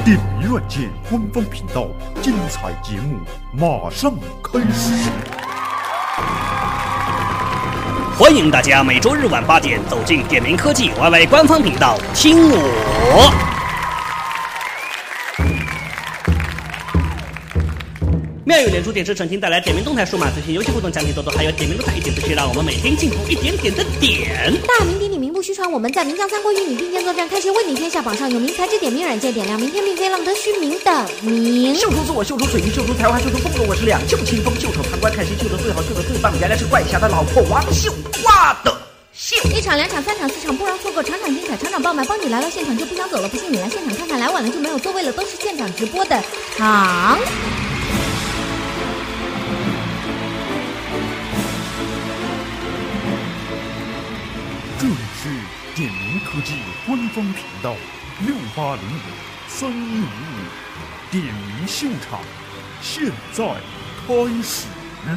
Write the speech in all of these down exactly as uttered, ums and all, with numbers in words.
点迷软件官方频道，精彩节目马上开始。 欢迎大家每周日晚八点走进点名科技 Y Y 官方频道，听我。妙语连珠，点石成金，带来点名动态、数码资讯、游戏互动、奖品多多，还有点名动态一点资讯，让我们每天进步一点点的点。 大名鼎鼎，名不虚传，我们在名将三国与你并肩作战，开启为你天下榜上有名，才智点名软件点亮明天，并非浪得虚名的名。 秀出自我，秀出水平，秀出才华，秀出风格，我是两袖清风，袖手旁观，看谁秀得最好，秀得最棒，原来是怪侠的老婆王秀花的秀。 一场两场三场四场不容错过，场场精彩，场场爆满，帮你来到现场就不想走了，不信你来现场看看，来晚了就没有座位了，都是现场直播的场。 这里是点名科技官方频道六八零五三一五五点名秀场，现在开始。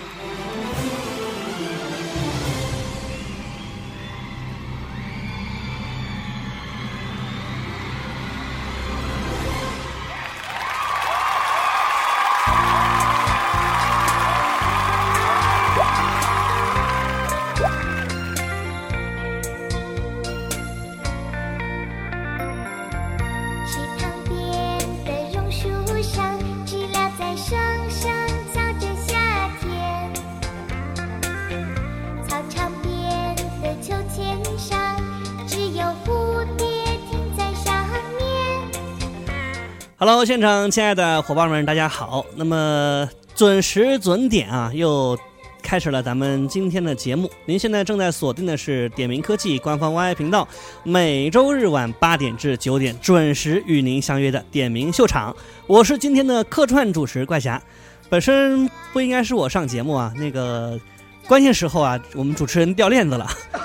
Hello， 现场亲爱的伙伴们，大家好。那么准时准点啊，又开始了咱们今天的节目。您现在正在锁定的是点名科技官方 Y Y 频道，每周日晚八点至九点准时与您相约的点名秀场。我是今天的客串主持怪侠。本身不应该是我上节目啊，那个关键时候啊，我们主持人掉链子了，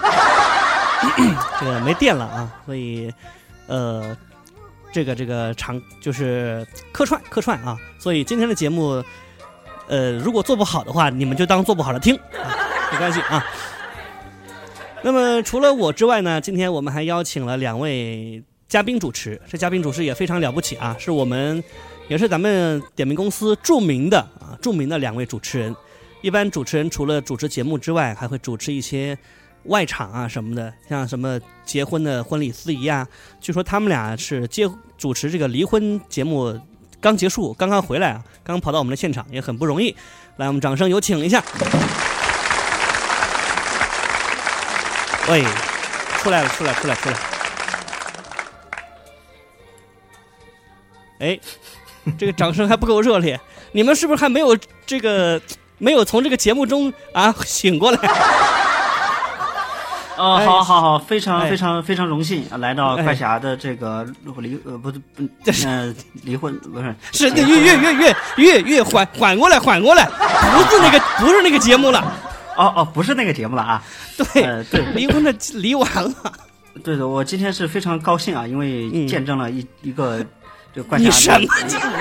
这个没电了啊，所以呃。这个这个长就是客串客串啊，所以今天的节目，呃，如果做不好的话，你们就当做不好了听，啊、没关系啊。那么除了我之外呢，今天我们还邀请了两位嘉宾主持，这嘉宾主持也非常了不起啊，是我们也是咱们点名公司著名的啊著名的两位主持人。一般主持人除了主持节目之外，还会主持一些外场啊什么的，像什么结婚的婚礼司仪啊，据说他们俩是接主持这个离婚节目刚结束，刚刚回来啊，刚跑到我们的现场，也很不容易。来，我们掌声有请一下。喂，出来了，出来，出来，出来。哎，这个掌声还不够热烈，你们是不是还没有这个没有从这个节目中啊醒过来？ 呃，好好好，非常非常非常荣幸来到怪侠的这个离呃不是不呃离婚不是是越越越越越越缓缓过来缓过来，不是那个不是那个节目了， 哦哦不是那个节目了啊， 对、 呃、对， 离婚的离完了， 对的，我今天是非常高兴啊，因为见证了一、嗯、一个这个怪侠。 你什么？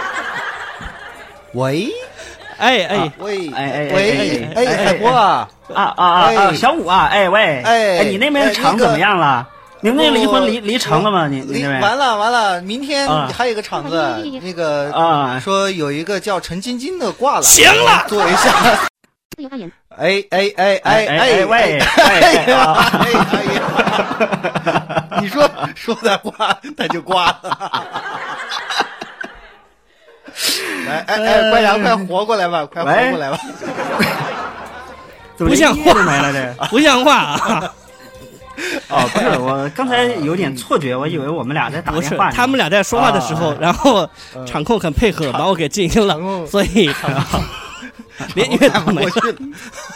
喂。 哎哎喂哎哎喂哎海波啊啊啊啊小五啊哎喂哎哎你那边场怎么样了？你们那离婚离离成了吗？你你那边完了完了，明天还有一个场子，那个啊说有一个叫陈晶晶的挂了， 行了， 做一下。哎哎哎哎哎喂哎呀哎呀，你说说他挂他就挂了。来，哎哎，怪侠，快活过来吧，快活过来吧！ 不像话来了这， 不像话啊！ 哦，不是，我刚才有点错觉，我以为我们俩在打电话。 不是，他们俩在说话的时候，然后场控很配合，把我给静音了，所以连乐都没去了。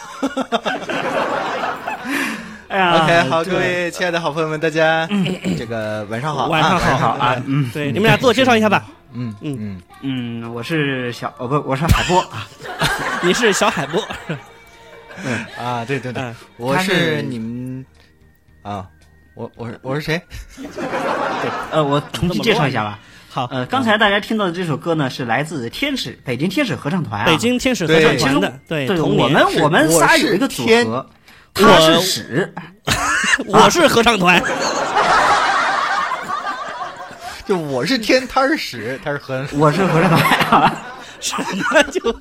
哎呀 ，OK， 好，各位亲爱的好朋友们，大家这个晚上好， 晚上好啊！嗯， 对，你们俩自我介绍一下吧。 嗯嗯嗯嗯，我是小哦不，我是海波啊， 你是小海波。 嗯啊，对对对， 嗯、 我是你们啊，我我是我是谁？ 对，呃，我重新介绍一下吧。 好， 呃，刚才大家听到的这首歌呢，是来自天使北京天使合唱团、啊， 北京天使合唱团的，对， 对，我们我们仨有一个组合，他是屎， 我是合唱团。 就我是天，他是屎，他是和我是和尚团啊。 什么就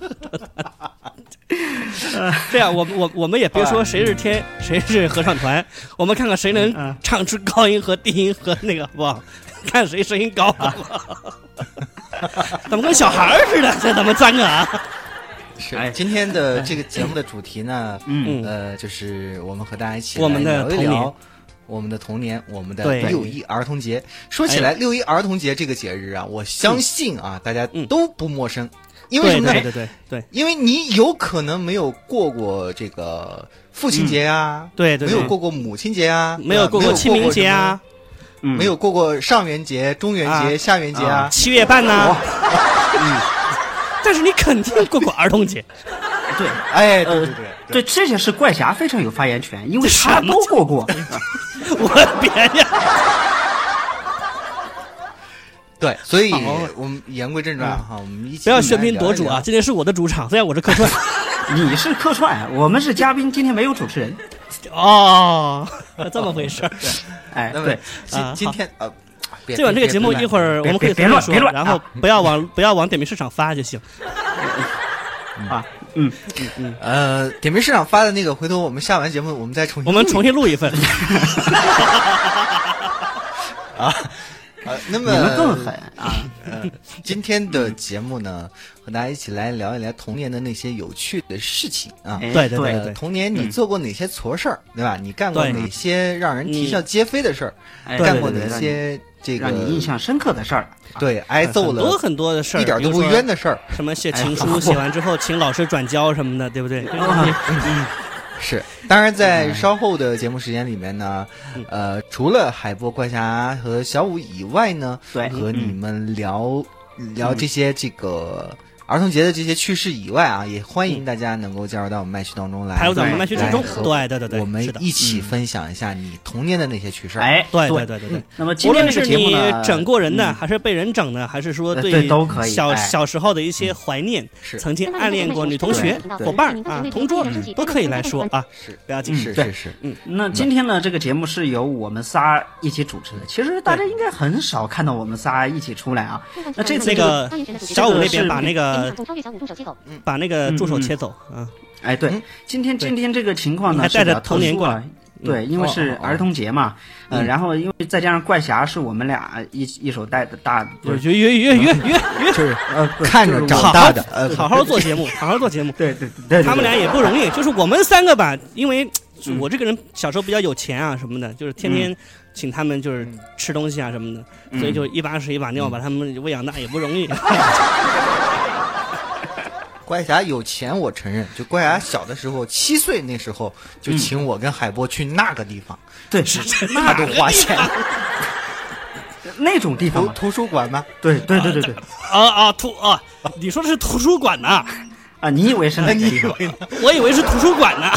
这样，我们我我们也别说谁是天，谁是合唱团，我们看看谁能唱出高音和低音和那个好不好？看谁声音高，好不好？怎么跟小孩似的？这咱们三个啊！ 是，今天的这个节目的主题呢， 嗯呃，就是我们和大家一起我们的聊一童年聊我们的童年，我们的对六一儿童节。说起来，六一儿童节这个节日啊，我相信啊，大家都不陌生。因为什么呢？ 对对对对对， 因为你有可能没有过过这个父亲节啊， 嗯、对对， 没有过过母亲节啊， 没有过过清明节啊， 嗯、没有过过上元节、中元节、啊、下元节啊， 七月半呐、啊。嗯，但是你肯定过过儿童节。 对， 哎，对对对， 呃、对，这些是怪侠非常有发言权，因为他都过过。 我别呀。 对，所以我们言归正传哈，我们一起不要喧宾夺主啊！今天是我的主场，虽然我是客串， 你是客串，我们是嘉宾，今天没有主持人。 哦，这么回事儿。 哎，对， 今今天呃， 这晚这个节目一会儿我们可以别乱说， 然后不要往不要往点评市场发就行。 啊，嗯嗯嗯，呃，点评市场发的那个，回头我们下完节目我们再重新， 我们重新录一份。 啊。呃，那么你们更狠啊！ 呃，今天的节目呢，和大家一起来聊一聊童年的那些有趣的事情啊。 对对对对， 童年你做过哪些矬事儿，对吧？你干过哪些让人啼笑皆非的事儿？干过哪些这个让你印象深刻的事儿？ 对，挨揍了很多很多的事儿， 一点都不冤的事儿。 什么写情书，写完之后请老师转交什么的，对不对？ 嗯。是，当然在稍后的节目时间里面呢，呃，除了海波、怪侠和小五以外呢， 对， 和你们聊、嗯、聊这些这个儿童节的这些趣事以外啊，也欢迎大家能够加入到我们麦序当中来， 加入到我们麦序之中，对对对对， 我们一起分享一下你童年的那些趣事。 哎， 对对对对对。 那么今天这个节目呢， 无论是你整过人的，还是被人整的，还是说对都可以小小时候的一些怀念，曾经暗恋过女同学、伙伴啊、同桌都可以来说啊， 是不要紧， 是是是。 嗯，那今天呢，这个节目是由我们仨一起主持的。其实大家应该很少看到我们仨一起出来啊。那这次那个小五那边把那个。把那个助手切走啊！ 哎，对，今天今天这个情况呢， 还带着童年过来， 对，因为是儿童节嘛，呃，然后因为再加上怪侠是我们俩一一手带的大， 约约约约约约， 就是呃看着长大的，呃， 好好做节目，好好做节目， 对对对， 他们俩也不容易，就是我们三个吧，因为我这个人小时候比较有钱啊什么的，就是天天请他们就是吃东西啊什么的，所以就一把屎一把尿把他们喂养大也不容易。 怪侠有钱，我承认。就怪侠小的时候，七岁那时候就请我跟海波去那个地方， 对， 是他都花钱。 那种地方， 图书馆吗？ 对对对对对。 啊啊图啊！你说的是图书馆呐？ 啊，你以为是那个地方？ 我以为是图书馆呢。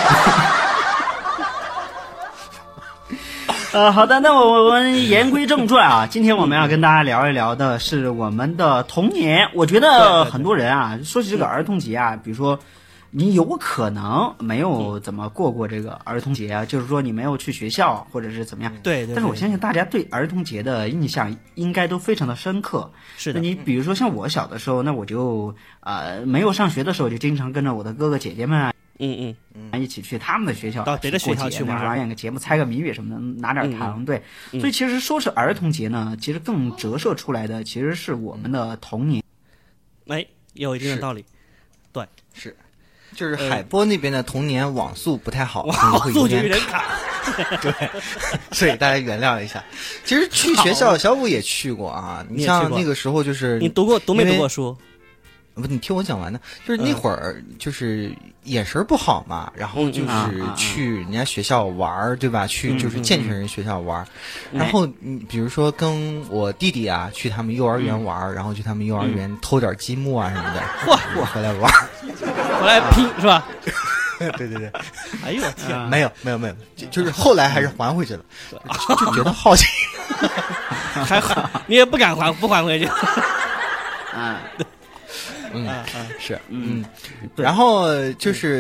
呃，好的，那我们言归正传啊，今天我们要跟大家聊一聊的是我们的童年。我觉得很多人啊，说起这个儿童节啊，比如说你有可能没有怎么过过这个儿童节啊，就是说你没有去学校或者是怎么样。 对对。 但是我相信大家对儿童节的印象应该都非常的深刻。 是的。 那你比如说像我小的时候，那我就呃没有上学的时候，就经常跟着我的哥哥姐姐们啊。 嗯嗯，一起去他们的学校， 到别的学校去玩， 玩演个节目，猜个谜语什么的，拿点糖。 嗯、 对、嗯，所以其实说是儿童节呢，其实更折射出来的其实是我们的童年。 哎，有一定的道理。对， 是，就是海波那边的童年网速不太好， 网速就有点卡。 对，所以大家原谅一下。其实去学校，小五也去过啊。你像那个时候，就是你读过读没读过书？ 不，你听我讲完呢。就是那会儿，就是眼神不好嘛，然后就是去人家学校玩，对吧？去就是健全人学校玩。然后你比如说跟我弟弟啊，去他们幼儿园玩，然后去他们幼儿园偷点积木啊什么的， 嚯， 我回来玩， 回来拼是吧？ 对对对。 哎呦我天， 没有没有没有，就就是后来还是还回去了，就觉得好奇， 还你也不敢还不还回去， 嗯。 嗯，是嗯，然后就是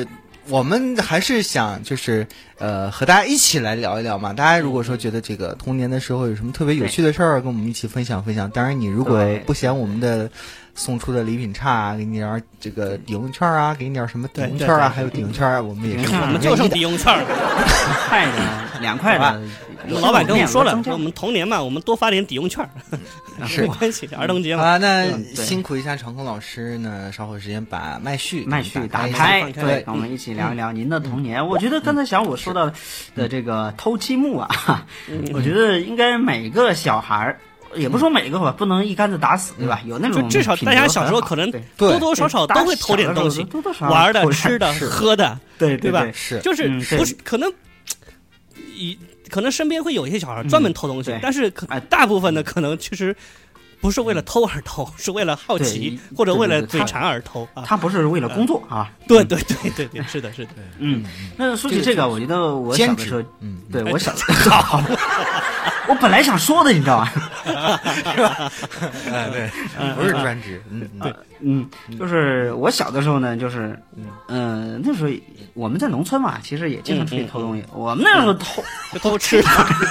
我们还是想就是呃和大家一起来聊一聊嘛。大家如果说觉得这个童年的时候有什么特别有趣的事儿，跟我们一起分享分享。当然，你如果不嫌我们的送出的礼品差啊，给你点这个抵用券啊，给你点什么抵用券啊，还有抵用券啊，我们也是我们就剩抵用券了， 块的两块的。 我们老板跟我们说了，说我们童年嘛，我们多发点抵用券， 是没关系，儿童节嘛。 啊，那辛苦一下长空老师呢，稍后时间把麦序麦序打开， 对，我们一起聊一聊您的童年。我觉得刚才小五说到的这个偷积木啊，我觉得应该每个小孩儿。也不说每个吧，不能一竿子打死，对吧？有那种至少大家小时候可能多多少少都会偷点东西，玩的、吃的、喝的， 对对吧？ 是， 就是不是可能，以可能身边会有一些小孩专门偷东西，但是大部分呢，可能其实不是为了偷而偷，是为了好奇或者为了嘴馋而偷啊。 他不是为了工作啊。 对对对对对，是的，是的。 嗯，那说起这个，我觉得我小的时候，嗯，对我小的时候。我本来想说的，你知道吗？ 是吧？哎，对，不是专职，嗯，对， 嗯，就是我小的时候呢，就是，嗯、呃，那时候我们在农村嘛，其实也经常出去偷东西。嗯嗯、我们那时候偷就偷吃的。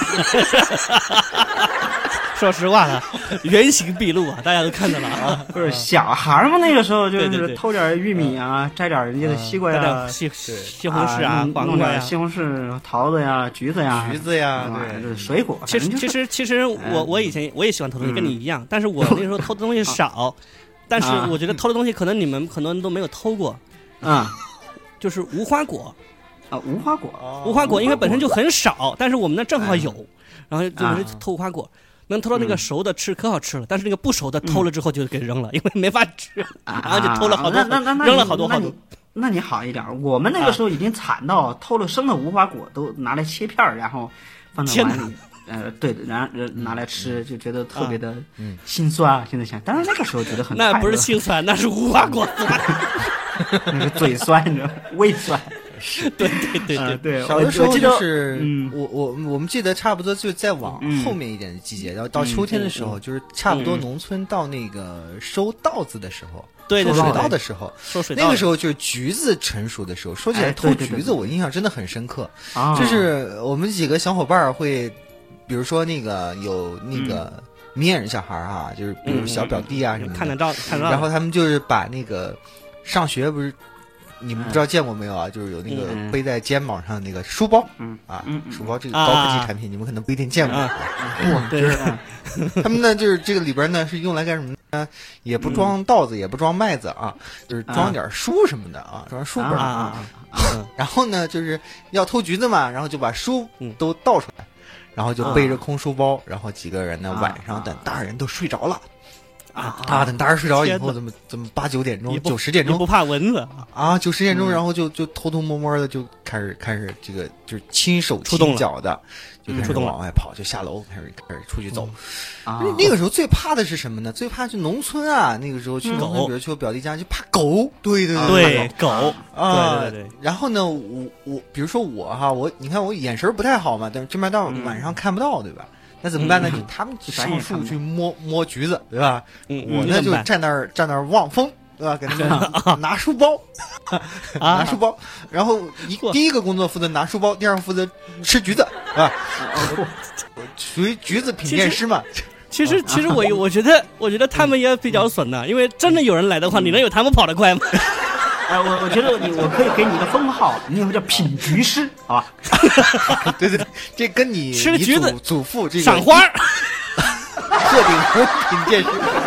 说实话了，原形毕露啊，大家都看到了啊。 不是小孩嘛，那个时候就是偷点玉米啊，摘点人家的西瓜呀、 西西红柿啊、黄瓜呀、 西红柿、桃子呀、橘子呀、 橘子呀， 对，水果。 其实其实其实我我以前我也喜欢偷东西，跟你一样，但是我那时候偷的东西少，但是我觉得偷的东西可能你们很多人都没有偷过， 嗯， 就是无花果。 啊，无花果， 无花果因为本身就很少，但是我们那正好有，然后就偷无花果。能偷到那个熟的吃可好吃了，但是那个不熟的偷了之后就给扔了，因为没法吃，然后就偷了好多， 那那那扔了好多好多。 那你好一点，我们那个时候已经惨到偷了生的无花果都拿来切片，然后放在碗里，呃，对，然后拿来吃，就觉得特别的心酸啊。现在想，当然那个时候觉得很那不是心酸，那是无花果酸， 那个嘴酸，你知道，胃酸。 是，对对对对对， 小的时候就是，嗯，我我我们记得差不多就再往后面一点的季节，然后到秋天的时候，就是差不多农村到那个收稻子的时候， 对， 收水稻的时候， 收水稻那个时候就是橘子成熟的时候。说起来偷橘子，我印象真的很深刻，就是我们几个小伙伴会，比如说那个有那个明眼人小孩啊，就是比如小表弟啊什么的， 看得到看得到， 然后他们就是把那个上学不是。你们不知道见过没有啊？就是有那个背在肩膀上的那个书包，嗯啊，书包这个高科技产品，你们可能不一定见过。 哇，对， 他们呢就是这个里边呢是用来干什么呢？也不装稻子，也不装麦子啊，就是装点书什么的啊，装书本啊。然后呢就是要偷橘子嘛，然后就把书都倒出来，然后就背着空书包，然后几个人呢晚上等大人都睡着了。啊啊！等大人睡着以后，怎么怎么八九点钟、九十点钟不怕蚊子啊？九十点钟，然后就就偷偷摸摸的就开始开始这个就是亲手亲脚的就开始往外跑，就下楼开始开始出去走。啊！那个时候最怕的是什么呢？最怕就农村啊，那个时候去农村，比如去我表弟家就怕狗。对对对，狗啊！ 对对对。 然后呢，我我比如说我哈，我你看我眼神不太好嘛，但是这边到晚上看不到，对吧？那怎么办呢？就他们上树去摸摸橘子，对吧？我呢就站那儿站那儿望风，对吧？给他们拿书包，拿书包，然后一第一个工作负责拿书包，第二个负责吃橘子，啊，属于橘子品鉴师嘛。 其实其实我我觉得我觉得他们也比较损的，因为真的有人来的话，你能有他们跑得快吗？ 哎，我我觉得你我可以给你一个封号，你有个叫品橘师，好吧？ 对对对，这跟你吃橘子祖父这个赏花， 鹤顶红品鉴师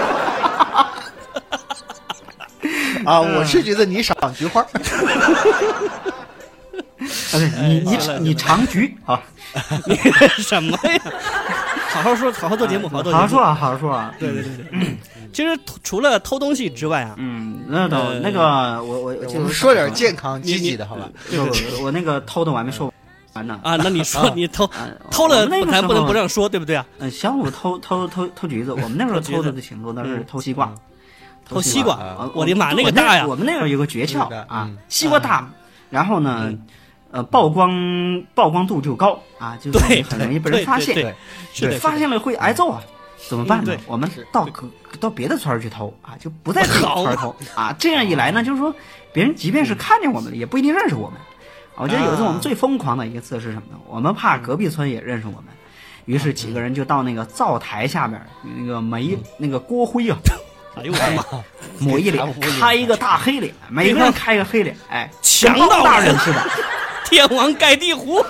啊，我吃橘子，你赏菊花。 你你你尝橘啊？ 你什么呀？好好说，好好做节目，好好做节目， 好好说啊，好好说啊。 对对对对。嗯，其实除了偷东西之外啊， 嗯，那都那个我我我们说点健康积极的好吧？ 我我那个偷的我还没说完呢啊。那你说你偷偷了，咱不能不让说，对不对啊？ 嗯，小五偷偷偷偷橘子，我们那时候偷的挺多的是偷西瓜， 偷西瓜。我的妈，那个大呀！ 我们那个有个诀窍啊，西瓜大，然后呢。呃，曝光曝光度就高啊，就是很容易被人发现， 是的， 发现了会挨揍啊。 怎么办呢？ 嗯对我们到可到别的村儿去偷啊，就不在自己村儿偷啊。这样一来呢，就是说别人即便是看见我们了，也不一定认识我们。我觉得有一次我们最疯狂的一次是什么呢？我们怕隔壁村也认识我们，于是几个人就到那个灶台下边那个煤那个锅灰啊， 哎呦我的妈！ 抹一脸，开一个大黑脸，每个人开个黑脸，哎， 强盗大人似的。 天王盖地虎。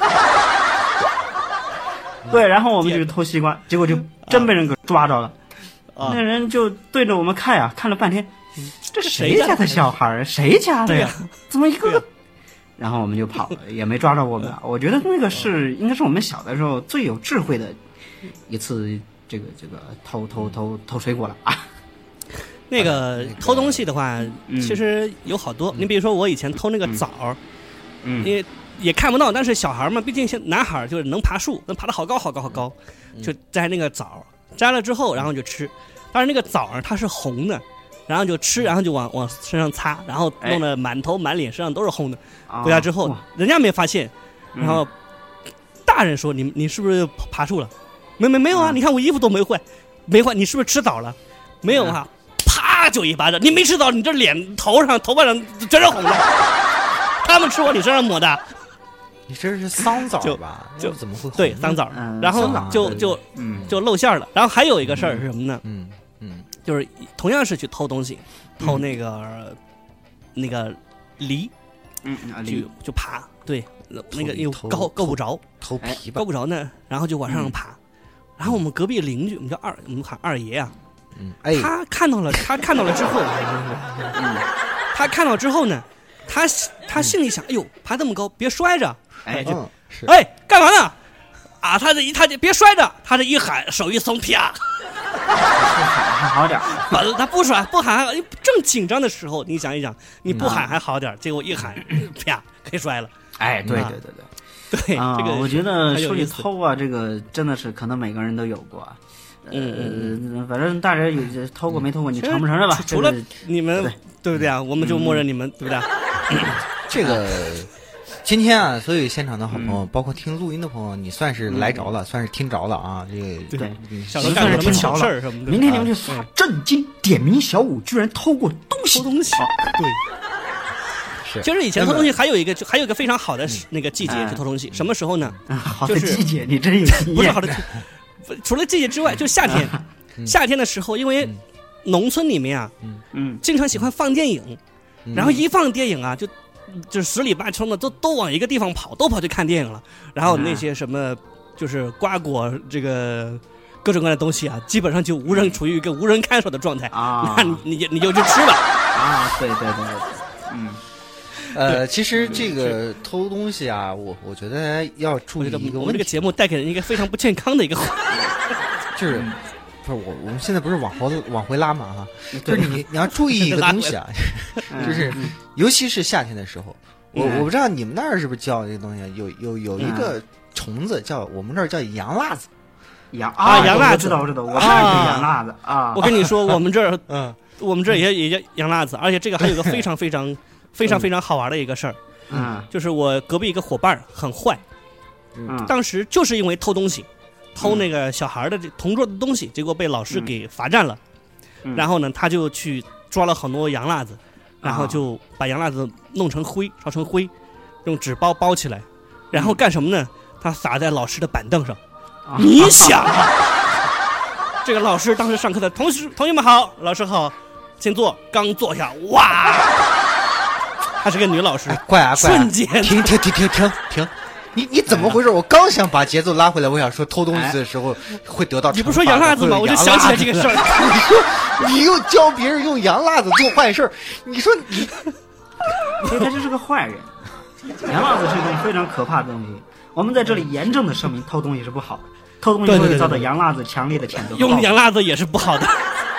对，然后我们就去偷西瓜，结果就真被人给抓着了。 啊那人就对着我们看呀，看了半天，这谁谁家家的小孩儿？谁家的呀？ 对怎么一个对个？然后我们就跑了，也没抓着我们。我觉得那个是应该是我们小的时候最有智慧的一次，这个这个偷偷偷偷水果了啊！ 那个偷东西的话， 嗯其实有好多。你比如说，我以前偷那个枣儿， 嗯也也看不到，但是小孩嘛，毕竟像男孩儿就是能爬树，能爬得好高好高好高，就摘那个枣儿，摘了之后，然后就吃。但是那个枣儿它是红的，然后就吃，然后就往往身上擦，然后弄得满头满脸身上都是红的。回家之后哇， 人家没发现，然后大人说：“你你是不是爬树了？”没没没有啊！你看我衣服都没坏，没坏，你是不是吃枣了？没有啊！啪就一巴掌，你没吃枣，你这脸头上头发上全是红的。他们吃我你身上抹的， 你这是桑枣吧？ 就怎么会红对桑枣， 嗯然后桑枣就对就嗯就露馅了。然后还有一个事儿是什么呢？ 嗯嗯就是同样是去偷东西，偷那个那个梨， 嗯啊， 就梨就爬，对，那个梨偷又够够不着， 偷枇杷够不着呢，然后就往上爬。然后我们隔壁邻居，我们叫二，我们喊二爷啊， 嗯哎他看到了，他看到了之后，他看到之后呢，他他心里想，哎呦，爬这么高，别摔着， 哎嗯是哎，干嘛呢？啊，他这一他这别摔着，他这一喊，手一松，啪， 还好点儿。 完了，他不甩不喊，正紧张的时候，你想一想，你不喊还好点儿，结果一喊，啪，给摔了。 哎，对啊对对对。 对， 啊， 这个我觉得说起很有意思偷啊，这个真的是可能每个人都有过。 嗯呃，反正大人有偷过没偷过，你其实承不承认吧？ 除了这个你们对对不对啊？我们就默认你们对不对啊？ 这个今天啊，所有现场的好朋友，包括听录音的朋友，你算是来着了，算是听着了啊。这个对嗯小时候干过什么糗事儿什么的？ 明天你们去刷震惊，点名小五居然偷过东西， 偷东西，对。 是其实以前偷东西还有一个，就还有一个非常好的那个季节哎去偷东西，什么时候呢？ 啊好的就是季节，你真有经验。 不是好的季，不除了季节之外，就夏天。夏天的时候，因为农村里面啊， 嗯， 经常喜欢放电影， 嗯然后一放电影啊，就就十里八村的都都往一个地方跑，都跑去看电影了。然后那些什么就是瓜果这个各种各样的东西啊，基本上就无人处于一个无人看守的状态啊那你你你就去吃吧。 啊，对对对对，嗯， 呃，其实这个偷东西啊，我我觉得要注我觉得意一个我们这个问题， 节目带给人一个非常不健康的一个话就是不是我我们现在不是往后往回拉嘛哈，就是你你要注意一个东西啊，就是尤其是夏天的时候，我我不知道你们那儿是不是叫这个东西，有有有一个虫子叫我们这儿叫洋辣子， 羊啊羊辣子我知道我知道，我这儿有羊辣子啊。 我跟你说，我们这儿嗯我们这儿也也叫洋辣子，而且这个还有一个非常非常非常非常好玩的一个事儿， 嗯就是我隔壁一个伙伴儿很坏， 嗯当时就是因为偷东西，偷那个小孩的这同桌的东西，结果被老师给罚站了。 嗯然后呢，他就去抓了很多洋辣子，然后啊就把洋辣子弄成灰，烧成灰，用纸包包起来，然后干什么呢？他撒在老师的板凳上。 啊你想啊，这个老师当时上课的同学同学们好，老师好，请坐。刚坐下，哇，她是个女老师， 哎，怪啊怪啊， 瞬间停停停停停停。你你怎么回事？我刚想把节奏拉回来，我想说偷东西的时候会得到惩罚。 你不说洋辣子吗？我就想起来这个事儿。 你说你又教别人用洋辣子做坏事儿，你说你所以他就是个坏人。洋辣子是一种非常可怕的东西，我们在这里严正的声明，偷东西是不好的，偷东西会遭到洋辣子强烈的谴责。 用洋辣子也是不好的。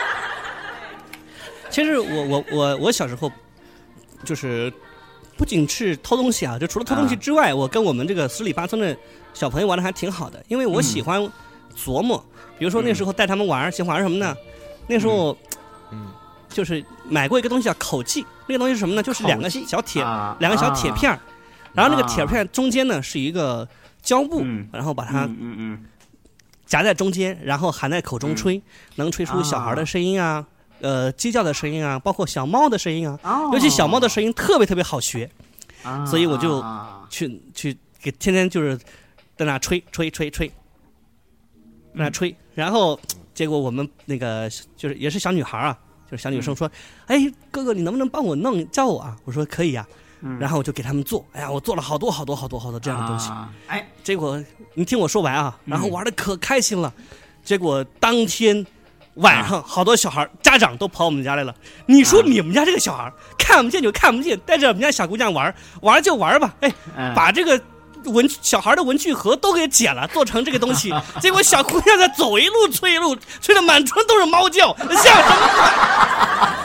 其实我我我我小时候就是不仅是偷东西啊，就除了偷东西之外，啊、我跟我们这个十里八村的小朋友玩的还挺好的，因为我喜欢琢磨，嗯、比如说那时候带他们玩，喜欢玩什么呢？那时候，嗯，就是买过一个东西叫口技，那个东西是什么呢？就是两个小铁， 啊、 两个小铁片儿，啊、然后那个铁片中间呢是一个胶布， 嗯、 然后把它， 嗯嗯嗯， 夹在中间，然后含在口中吹，嗯、能吹出小孩的声音啊，呃，鸡叫的声音啊，包括小猫的声音啊， 哦、 尤其小猫的声音特别特别好学， 啊、 所以我就去去给天天就是在那吹吹吹吹，在那吹，然后结果我们那个就是也是小女孩啊，就是小女生说，嗯、哎，哥哥你能不能帮我弄教我啊？我说可以啊。然后我就给他们做，哎呀，我做了好多好多好多好多这样的东西， 啊、哎， 结果你听我说完啊，然后玩的可开心了，嗯、结果当天晚上好多小孩、啊、家长都跑我们家来了，你说你们家这个小孩、啊、看不见就看不见，带着我们家小姑娘玩玩就玩吧，哎，嗯、把这个文小孩的文具盒都给剪了，做成这个东西，结果小姑娘在走一路吹一路，吹得满村都是猫叫，像什么？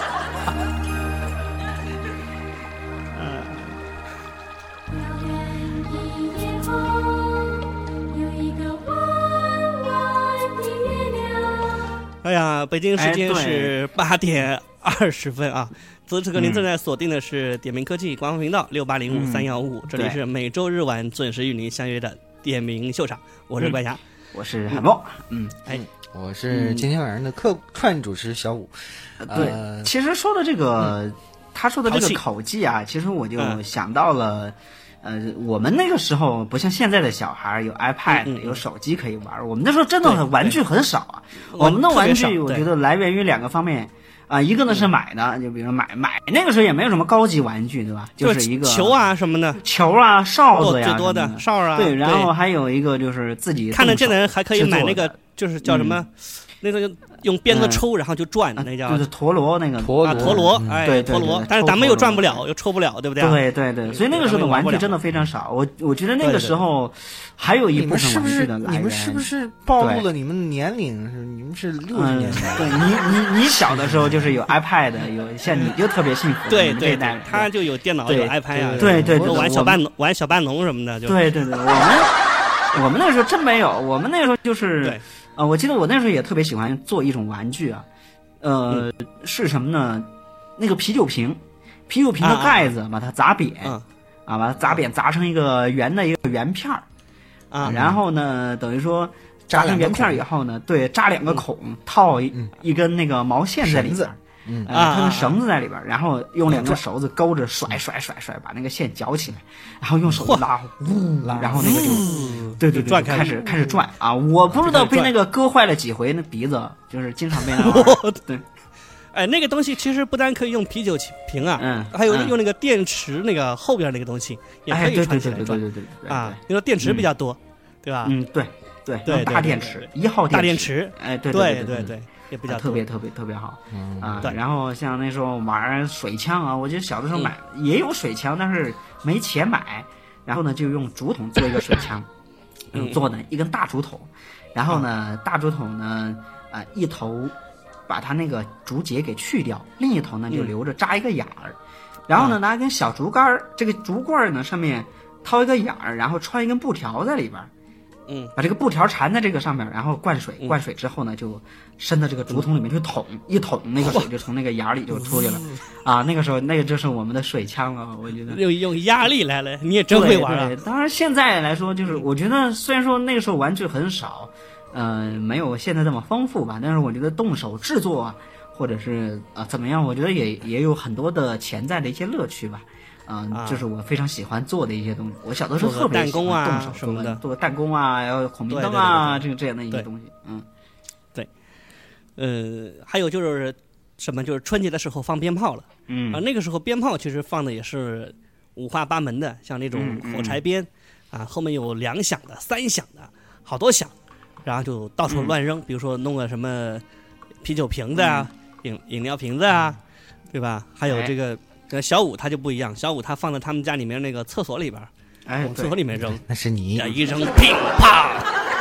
哎呀，北京时间是八点二十分啊！此时此刻您正在锁定的是点名科技官方频道六八零五三幺五五，这里是每周日晚准时与您相约的点名秀场，我是怪侠， 嗯、我是海豹， 嗯，哎，我是今天晚上的客串主持小五。 嗯、对，呃、其实说的这个，嗯、他说的这个口技啊，其实我就想到了。嗯呃，我们那个时候不像现在的小孩有 iPad，、嗯、有手机可以玩。我们那时候真的玩具很少啊。我们的玩具，我觉得来源于两个方面啊、呃，一个呢是买的，就比如买买那个时候也没有什么高级玩具，对吧？就是一个球啊什么的， 球啊、哨子呀， 最多的哨啊。 对，然后还有一个就是自己看得见的人还可以买那个，就是叫什么？嗯那个用鞭子抽，然后就转， 嗯、 那叫就是陀螺那个陀螺，陀螺，哎， 对陀螺。但是咱们又转不了，又抽不了，对不对？ 对对对，所以那个时候的玩具真的非常少。我我觉得那个时候还有一部分玩具的来源。 你们是不是暴露了你们的年龄？是你们是六十年代？ 对你你你小的时候就是有 iPad， 有像你就特别幸福。 对对对，他就有电脑有 iPad 啊， 对对对， 玩小半农玩小半农什么的，就对对对，我们我们那个时候真没有，我们那个时候就是呃，我记得我那时候也特别喜欢做一种玩具啊，呃，嗯、是什么呢？那个啤酒瓶，啤酒瓶的盖子把它砸扁， 啊， 啊把它砸扁，砸成一个圆的一个圆片儿，啊，然后呢，等于说扎成圆片以后呢，对，扎两个孔，嗯、套一、嗯、一根那个毛线在里边。 嗯啊，它跟绳子在里边，然后用两根手指勾着甩甩甩甩，把那个线绞起来，然后用手拉，呜，然后那个就，对对对，开始开始转啊！我不知道被那个割坏了几回，那鼻子就是经常被那。对， 哎，那个东西其实不但可以用啤酒瓶啊，嗯，还有用那个电池那个后边那个东西也可以串起来转， 对对对啊，因为电池比较多，对吧？ 嗯，对对对，大电池，一号大电池， 哎，对对对对。也比较特别特别特别好， 嗯啊，然后像那时候玩水枪啊，我觉得小的时候买、嗯、也有水枪，但是没钱买，然后呢就用竹筒做一个水枪，嗯，做的一根大竹筒，然后呢、嗯、大竹筒呢啊、呃、一头把它那个竹节给去掉，另一头呢就留着扎一个眼儿，嗯、然后呢拿一根小竹竿，这个竹棍呢上面掏一个眼儿，然后穿一根布条在里边。 嗯， 把这个布条缠在这个上面，然后灌水，灌水之后呢，就伸到这个竹筒里面去捅，一捅那个水就从那个眼里就出去了，啊，那个时候那个就是我们的水枪了，我觉得用用压力来了，你也真会玩啊！ 对对，当然现在来说，就是我觉得虽然说那个时候玩具很少，呃，没有现在这么丰富吧，但是我觉得动手制作啊，或者是啊、呃、怎么样，我觉得也也有很多的潜在的一些乐趣吧。嗯、呃，就是我非常喜欢做的一些东西。我小的时候特别喜欢动手什么的， 做弹弓啊，然后孔明灯啊，这个这样的一些东西。嗯， 对。呃，还有就是什么，就是春节的时候放鞭炮了。 嗯啊，那个时候鞭炮其实放的也是五花八门的，像那种火柴鞭、嗯、啊，后面有两响的、三响的，好多响，然后就到处乱扔。嗯、比如说弄个什么啤酒瓶子啊、嗯、饮饮料瓶子啊，对吧？还有这个。呃，小五他就不一样，小五他放在他们家里面那个厕所里边， 哎， 往厕所里面扔， 那是你一扔，乒乓。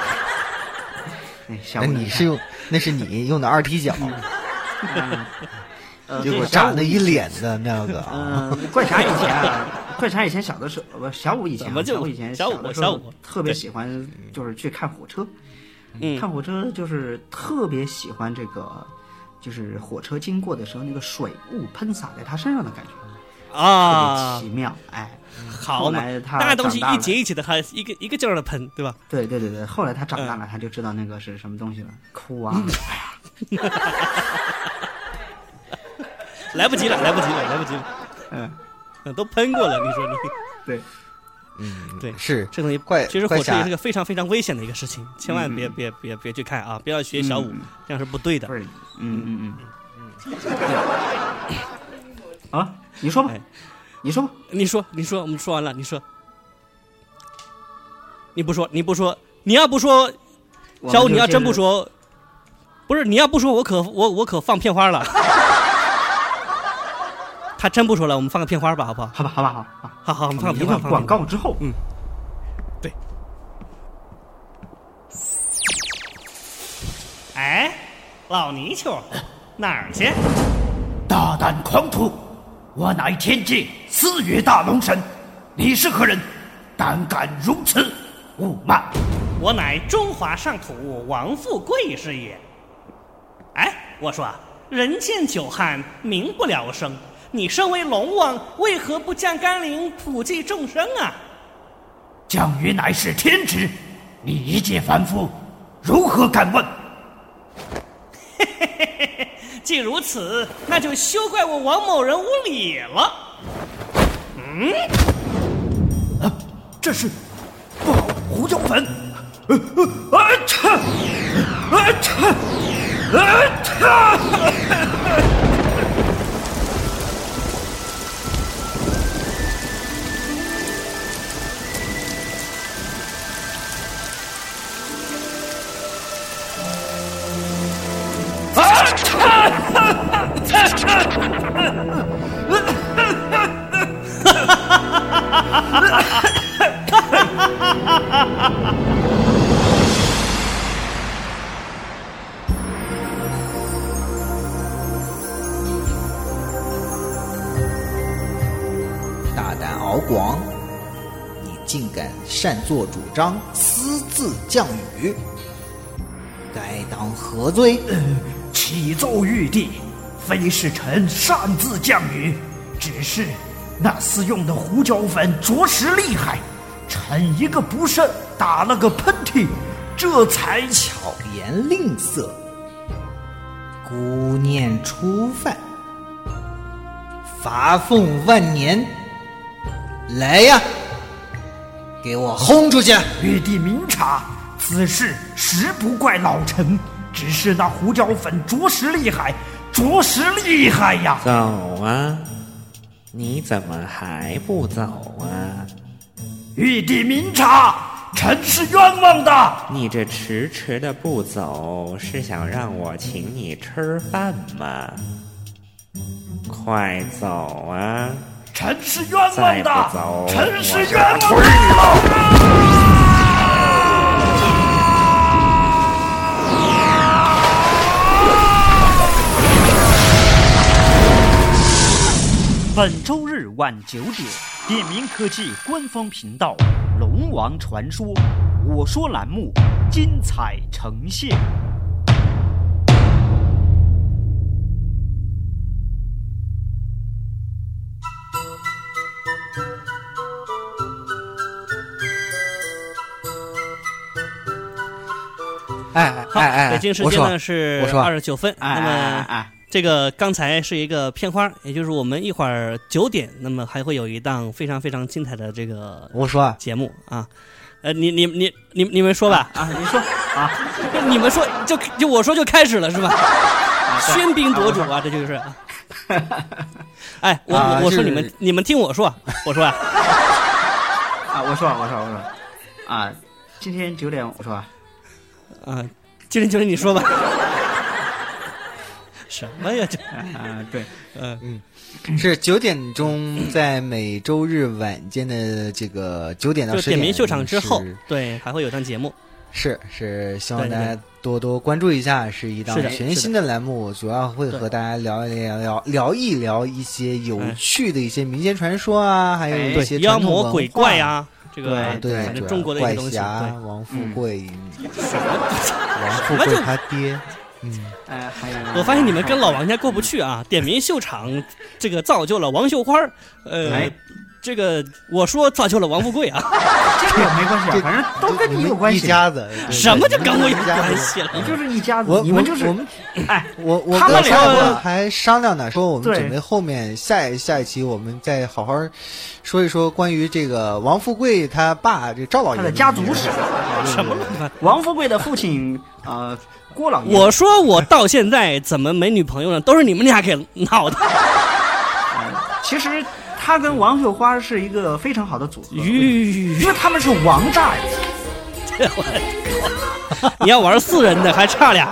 哎， 那你是用那是你用的二踢脚， 嗯、 结果炸了一脸的那个。 嗯、呃，怪侠以前啊，怪侠以前小的时候，不，小五以前， 小五以前小五小五特别喜欢，就是去看火车， 嗯， 看火车就是特别喜欢这个。就是火车经过的时候，那个水雾喷洒在他身上的感觉， 啊， 奇妙，哎。 好嘛， 后来他那东西长大了一节一节的，还一个一个劲儿的喷，对吧？ 对对对对，后来他长大了， 嗯、 他就知道那个是什么东西了。哭啊！哎呀， 来不及了，来不及了，来不及了。 嗯， 都喷过了，你说你对， 嗯， 对， 是这东西怪。 其实火车怪也是个非常非常危险的一个事情，千万别、嗯、别别别去看啊！不要学小五，嗯、这样是不对的。 不是，嗯嗯嗯嗯。啊，你说吧。哎你说吧， 你说，你说，我们说完了，你说，你不说，你不说，你要不说，小五，你要真不说，不是，你要不说，我可我我可放片花了。他真不说了，我们放个片花吧，好不好？ 好吧，好吧，好， 好，好好，我们放个片花。 广告之后， 嗯，对。哎，老泥鳅，哪儿去？ 大胆狂徒！我乃天界四月大龙神，你是何人？胆敢如此侮慢！ 我乃中华上土王富贵是也。哎，我说，人见久旱，民不聊生。你身为龙王，为何不降甘霖普济众生啊？ 降雨乃是天职，你一介凡夫，如何敢问？ 嘿嘿嘿嘿嘿。既如此，那就休怪我王某人无礼了。嗯， 啊，这是不好，胡椒粉！啊嚓！啊嚓！啊嚓！ 大胆敖广，你竟敢擅作主张，私自降雨，该当何罪？ 呃，启奏玉帝，非是臣擅自降雨，只是那厮用的胡椒粉着实厉害，臣一个不慎打了个喷嚏，这才巧言令色，孤念初犯，罚俸万年。来呀，给我轰出去！ 玉帝明察，此事实不怪老臣，只是那胡椒粉着实厉害，着实厉害呀！ 走啊！你怎么还不走啊？ 玉帝明察，臣是冤枉的。 你这迟迟的不走，是想让我请你吃饭吗？快走啊！ 臣是冤枉的，臣是冤枉的。 本周日晚九点，点名科技官方频道《龙王传说》我说栏目精彩呈现。 哎哎哎！ 北京时间呢是二十九分。那么， 哎， 这个刚才是一个片花，也就是我们一会儿九点，那么还会有一档非常非常精彩的这个我说节目啊。呃，你你你你你们说吧啊，你说啊， 你们说就就我说就开始了是吧？喧宾夺主啊，这就是。哎，我我我说你们你们听我说，我说啊， 啊，我说我说我说，啊，今天九点我说。 啊，今天就是你说吧，什么呀这啊对， 嗯嗯，是九点钟，在每周日晚间的这个九点到十点， 点名秀场之后，对，还会有档节目， 是是，希望大家多多关注一下，是一档全新的栏目，主要会和大家聊一聊聊聊一聊一些有趣的一些民间传说啊，还有一些妖魔鬼怪呀。这个对， 中国的一个东西， 怪侠王富贵，王富贵他爹， 嗯， 哎，还有我发现你们跟老王家过不去啊。点名秀场，这个造就了王秀花，呃。 哎这个我说造就了王富贵啊， 这个没关系啊，反正都跟你有关系。 一家子， 什么就跟我有关系了？ 你就是一家子， 我你们就是我们， 哎， 我我他们俩还商量呢，说我们对准备后面下一下一期我们再好好说一说关于这个王富贵他爸这赵老爷他的家族史。 什么？ 王富贵的父亲呃郭老爷。 我说我到现在怎么没女朋友呢？都是你们俩给闹的。 其实。他跟王秀花是一个非常好的组合， 因为他们是王炸呀！ 你要玩四人的还差俩。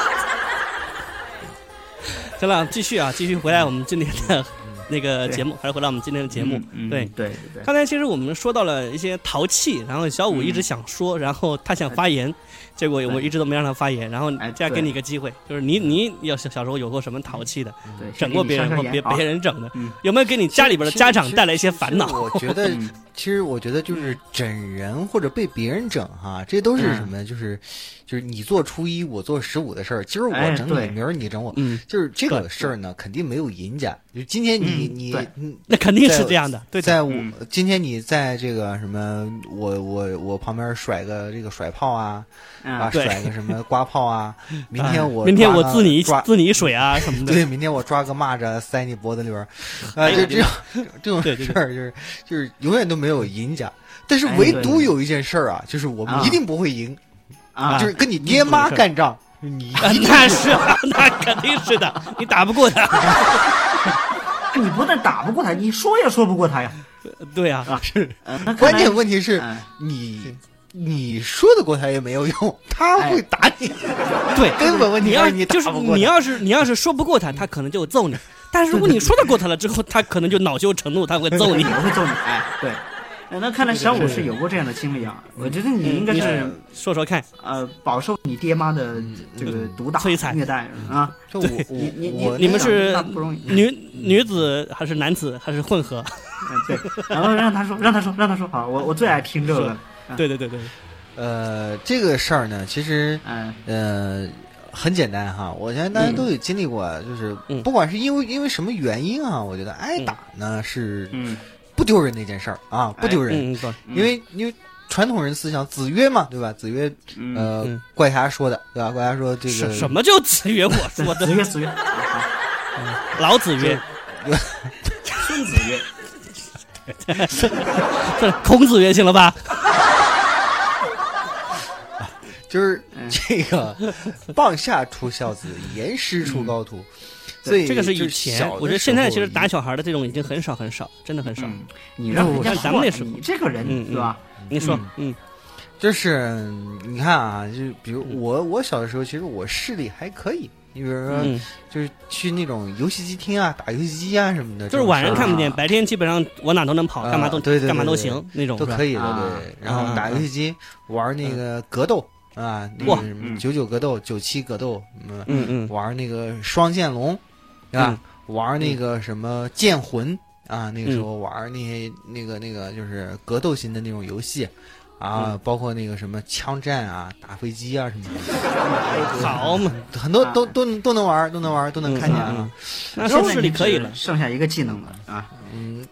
行了，继续啊，继续回来我们今天的那个节目，还是回到我们今天的节目。 嗯、 对对对对。 刚才其实我们说到了一些淘气，然后小五一直想说，嗯、然后他想发言。结果我一直都没让他发言，然后再给你一个机会，就是你你要小时候有过什么淘气的， 对， 整过别人或别别人整的，有没有给你家里边的家长带来一些烦恼？ 我觉得，其实我觉得就是整人或者被别人整哈，这都是什么？就是就是你做初一，我做十五的事儿，今儿我整你，明儿你整我，就是这个事儿呢，肯定没有赢家。就今天你你那肯定是这样的，对， 在我今天你在这个什么，我我我旁边甩个这个甩炮啊。啊，甩个什么刮炮啊！明天我明天我自你自你水啊什么的。 对，明天我抓个蚂蚱塞你脖子里边儿，啊，就这种这种事儿，就是就是永远都没有赢家。但是唯独有一件事儿啊，就是我们一定不会赢啊，就是跟你爹妈干仗，你那是那肯定是的，你打不过他。 你不但打不过他，你说也说不过他呀。 对呀， 是。关键问题是你。你说得过他也没有用，他会打你。 哎、对， 根本问题要你就是你要是你要是说不过他，他可能就揍你；但是如果你说得过他了之后，他可能就恼羞成怒，他会揍你， 会揍你。哎，对。那看来小五是有过这样的经历啊！我觉得你应该是说说看， 呃，饱受你爹妈的这个毒打、 摧残、 虐待啊！ 就我你你你你们是不容易， 女女子还是男子还是混合？ 对，然后让他说，让他说，让他说，好，我我最爱听这个。 对对对对。 呃，这个事儿呢，其实， 嗯、 呃，很简单哈。我相信大家都有经历过，嗯、就是不管是因为因为什么原因啊，我觉得挨打呢是不丢人的一件事儿啊，不丢人， 嗯嗯、 因为因为传统人思想，子曰嘛，对吧？子曰，呃，嗯、怪侠说的，对吧？怪侠说这个什么叫子曰？我说的子曰，子曰， 老子曰， 孙子曰， 这孔子曰行了吧？ 就是这个棒下出孝子，严师出高徒，所以这个是以前，我觉得现在其实打小孩的这种已经很少很少，真的很少。 你让人家咱们那时候， 你这个人对吧？ 你说，嗯， 就是你看啊，就比如我我小的时候，其实我视力还可以。你比如说，就是去那种游戏机厅啊，打游戏机啊什么的， 就是晚上看不见，白天基本上往哪都能跑，干嘛都干嘛都行，那种都可以的。对，然后打游戏机玩那个格斗。啊，那个什么九九格斗、九七格斗， 嗯嗯， 玩那个双剑龙，啊，玩那个什么剑魂啊，那个时候玩那些那个那个就是格斗型的那种游戏，啊，包括那个什么枪战啊、打飞机啊什么的，好嘛， 很多都都都能玩，都能玩，都能看见啊。 那收视率可以了， 剩下一个技能了啊， 嗯，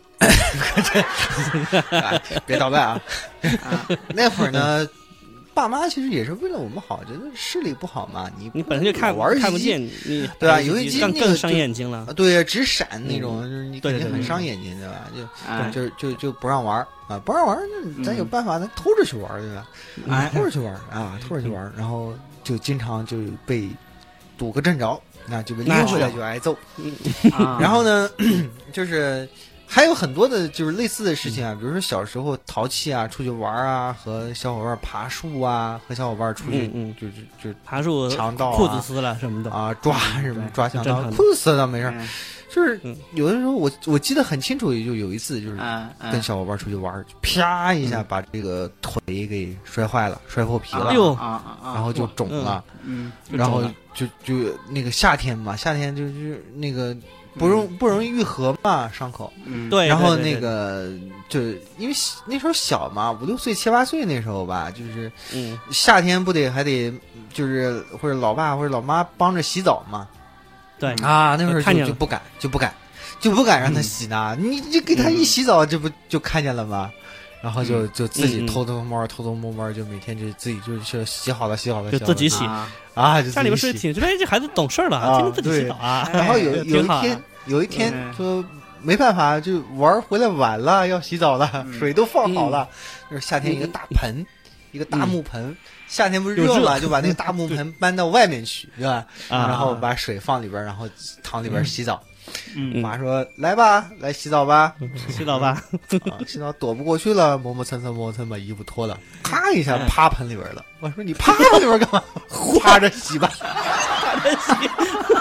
别捣乱啊。那会儿呢。爸妈其实也是为了我们好，觉得视力不好嘛，你你本身就看玩看不见，你对吧？游戏机更更伤眼睛了， 对，直闪那种，就是你肯定很伤眼睛，对吧？就就就就不让玩啊，不让玩，那咱有办法，咱偷着去玩，对吧？哎，偷着去玩啊，偷着去玩，然后就经常就被堵个正着，那就被拎回来就挨揍。然后呢，就是。还有很多的就是类似的事情啊，比如说小时候淘气啊，出去玩啊，和小伙伴爬树啊，和小伙伴出去嗯就就就爬树， 强盗裤子撕了什么的啊，抓什么抓强盗，裤子撕了倒没事， 就是有的时候我我记得很清楚，也就有一次就是跟小伙伴出去玩，啪一下把这个腿给摔坏了，摔破皮了， 哎呦， 然后就肿了， 嗯， 然后就就那个夏天嘛，夏天就就那个不容不容易愈合嘛，伤口， 嗯， 对， 然后那个就因为那时候小嘛，五六岁七八岁那时候吧，就是嗯， 夏天不得还得就是或者老爸或者老妈帮着洗澡嘛。 对啊，那会儿就就就不敢，就不敢，就不敢让他洗呢。嗯、你你给他一洗澡，这不就看见了吗？然后就就自己偷偷摸偷偷摸摸，就每天就自己就是洗好了，洗好了， 就自己洗啊。就家里边是挺，觉得这孩子懂事了，天天自己洗澡啊。 然后有有一天，有一天说没办法，就玩回来晚了，要洗澡了，水都放好了，就是夏天一个大盆，一个大木盆。夏天不是热嘛，就把那个大木盆搬到外面去，对吧？然后把水放里边，然后躺里边洗澡。 嗯， 妈说：“来吧，来洗澡吧， 洗澡吧。 啊”洗澡躲不过去了，磨磨蹭蹭，磨磨蹭把衣服脱了，啪一下趴盆里边了。我说：“你趴里边干嘛？趴着洗吧， 趴着洗。”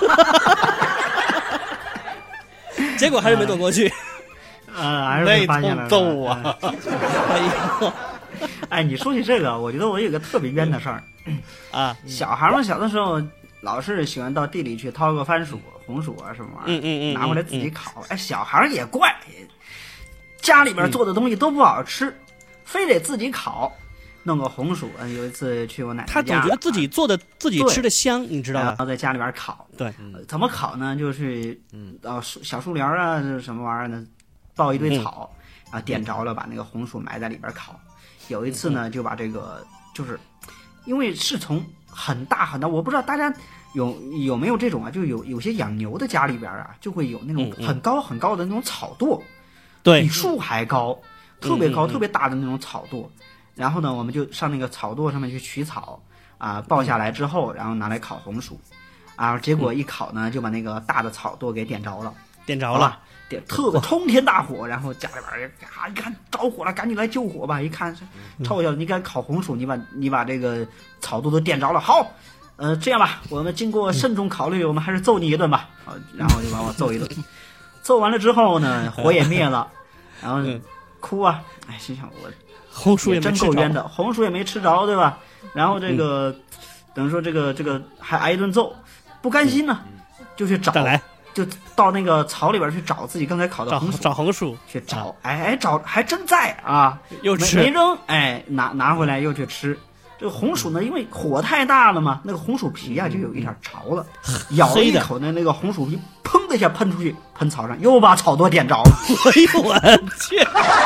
结果还是没躲过去， 呃，还是被发现了。 那痛揍啊！ 哎呦！ 哎，你说起这个，我觉得我有个特别冤的事儿啊。 小孩们小的时候，老是喜欢到地里去掏个番薯、红薯啊什么玩意儿， 嗯嗯嗯， 拿回来自己烤。哎，小孩也怪，家里边做的东西都不好吃，嗯、非得自己烤，弄个红薯。嗯，有一次去我奶奶家， 他总觉得自己做的、自己吃的香，你知道吗？ 然后在家里边烤。 对、 呃，怎么烤呢？就是嗯，呃，小树林啊，什么玩意儿呢？抱一堆草、嗯、啊，点着了，把那个红薯埋在里边烤。有一次呢，就把这个就是，因为是从很大很大，我不知道大家有有没有这种啊，就有有些养牛的家里边啊，就会有那种很高很高的那种草垛， 对， 比树还高，特别高、特别大的那种草垛。然后呢，我们就上那个草垛上面去取草啊，抱下来之后，然后拿来烤红薯，啊，结果一烤呢，就把那个大的草垛给点着了， 点着了。 点特别冲天大火，然后家里边啊，一看着火了，赶紧来救火吧！一看，臭小子，你敢烤红薯，你把你把这个草垛都点着了。好，呃，这样吧，我们经过慎重考虑，我们还是揍你一顿吧。好，然后就把我揍一顿。揍完了之后呢，火也灭了，然后哭啊，哎，心想我红薯也真够冤的，红薯也没吃着，对吧？然后这个、嗯、等于说这个这个还挨一顿揍，不甘心呢，就去找。 再来。 就到那个草里边去找自己刚才烤的红薯， 找红薯去找，哎哎找还真在啊， 又吃没扔，哎拿拿回来又去吃。这个红薯呢，因为火太大了嘛，那个红薯皮啊就有一点潮了，咬了一口呢，那个红薯皮砰的一下喷出去，喷草上，又把草垛点着了。 哎呦我去！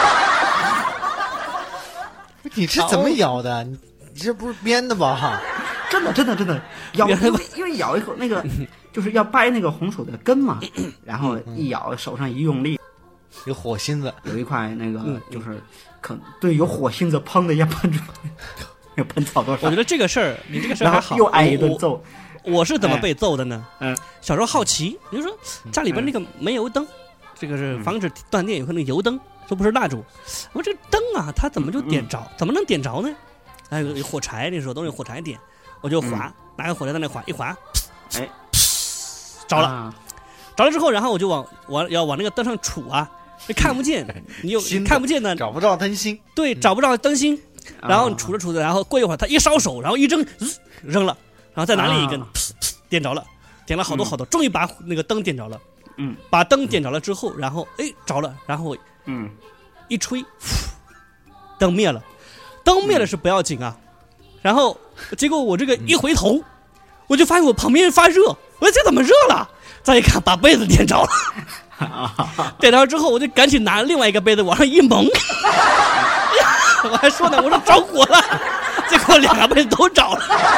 你是怎么咬的？你这不是编的吧？ 真的真的真的咬，因为因为咬一口那个。就是要掰那个红薯的根嘛，然后一咬，手上一用力， 有火星子， 有一块那个就是可对有火星子，砰的一下喷出来，又喷草垛上。 我觉得这个事儿，你这个事儿还好， 又挨一顿揍。 我, 我是怎么被揍的呢？ 嗯， 小时候好奇，比如说家里边那个煤油灯，这个是防止断电，有个那个油灯，都不是蜡烛。我说这个灯啊，它怎么就点着？怎么能点着呢？还有有火柴，那时候都是火柴点，我就划，拿个火柴在那划，一划， 哎。 着了，啊、着了之后，然后我就往往要往那个灯上杵啊，看不见，你又看不见呢， 找不到灯芯， 对，找不到灯芯，嗯、然后你杵着杵着，然后过一会儿，他一烧手，然后一扔，扔了，然后再拿另一根，啊、点着了，点了好多好多，嗯、终于把那个灯点着了， 嗯， 把灯点着了之后，然后哎着了，然后嗯一吹，灯灭了，灯灭了是不要紧啊，然后结果我这个一回头，我就发现我旁边发热。我说这怎么热了？再一看，把被子点着了。点着之后，我就赶紧拿另外一个被子往上一蒙。我还说呢，我说着火了，结果两个被子都着了。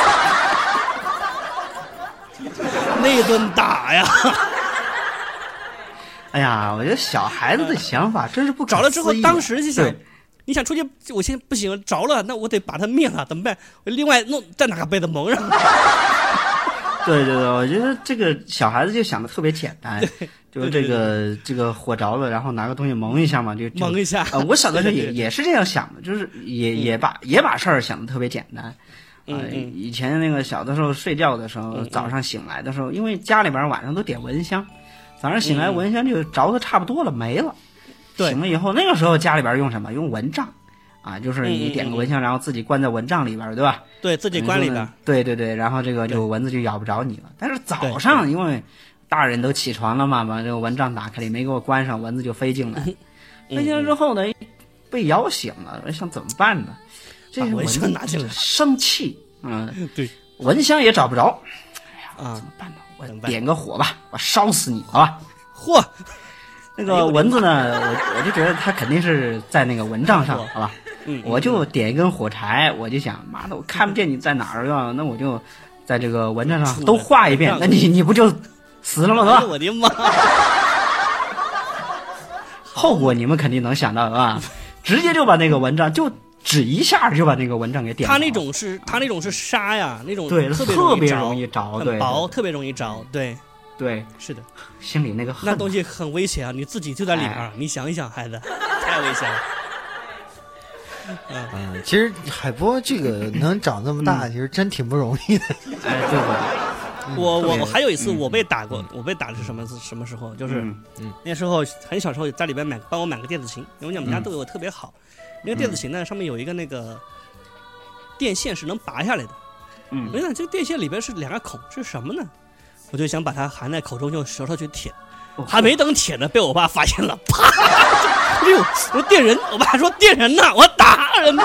那顿打呀！ 哎呀，我觉得小孩子的想法真是不可思议。 着了之后，当时就想，你想出去，我现在不行，着了，那我得把它灭了，怎么办？我另外弄再拿个被子蒙上。 对对对，我觉得这个小孩子就想的特别简单，就是这个这个火着了，然后拿个东西蒙一下嘛，就蒙一下。 呃，我小的时候也也是这样想的，就是也、嗯、也把也把事儿想的特别简单。呃、 嗯， 以前那个小的时候睡觉的时候， 嗯、 早上醒来的时候，因为家里边晚上都点蚊香， 早上醒来蚊香就着的差不多了，没了。 对， 醒了以后，那个时候家里边用什么？用蚊帐。啊，就是你点个蚊香，然后自己关在蚊帐里边，对吧？ 对自己关里边。 对对对，然后这个就蚊子就咬不着你了。但是早上因为大人都起床了嘛，把这个蚊帐打开里没给我关上，蚊子就飞进来。飞进来之后呢，被咬醒了，我想怎么办呢？这个蚊子拿进来， 生气，嗯， 对， 蚊香也找不着。哎呀， 啊， 怎么办呢？我点个火吧，我烧死你，好吧？ 嚯！ 那个蚊子呢，我我就觉得它肯定是在那个蚊帐上，好吧？ 嗯， 我就点一根火柴，我就想，妈的，我看不见你在哪儿啊？那我就在这个蚊帐上都画一遍，那你你不就死了吗？是吧？ 我的妈！ 后果你们肯定能想到，是吧？直接就把那个蚊帐就指一下就把那个蚊帐给点。 它那种是它那种是沙呀，那种对， 特别特别容易着， 很薄，特别容易着，对。 对， 是的， 心里那个那东西很危险啊！你自己就在里边，哎、你想一想，孩子，太危险了。 嗯、呃，其实海波这个能长这么大，嗯、其实真挺不容易的。 哎，对对。 嗯、我我我还有一次我被打过，嗯、我被打的是什么什么时候？就是、 嗯嗯、 那时候很小时候在里边买帮我买个电子琴，因为我们家对我特别好。嗯、那个电子琴呢，上面有一个那个电线是能拔下来的。 嗯， 我想这个电线里边是两个孔，是什么呢？我就想把它含在口中，用舌头去舔，还没等舔呢，被我爸发现了，啪！哎呦，我说电人，我爸说电人呐，我打人呢。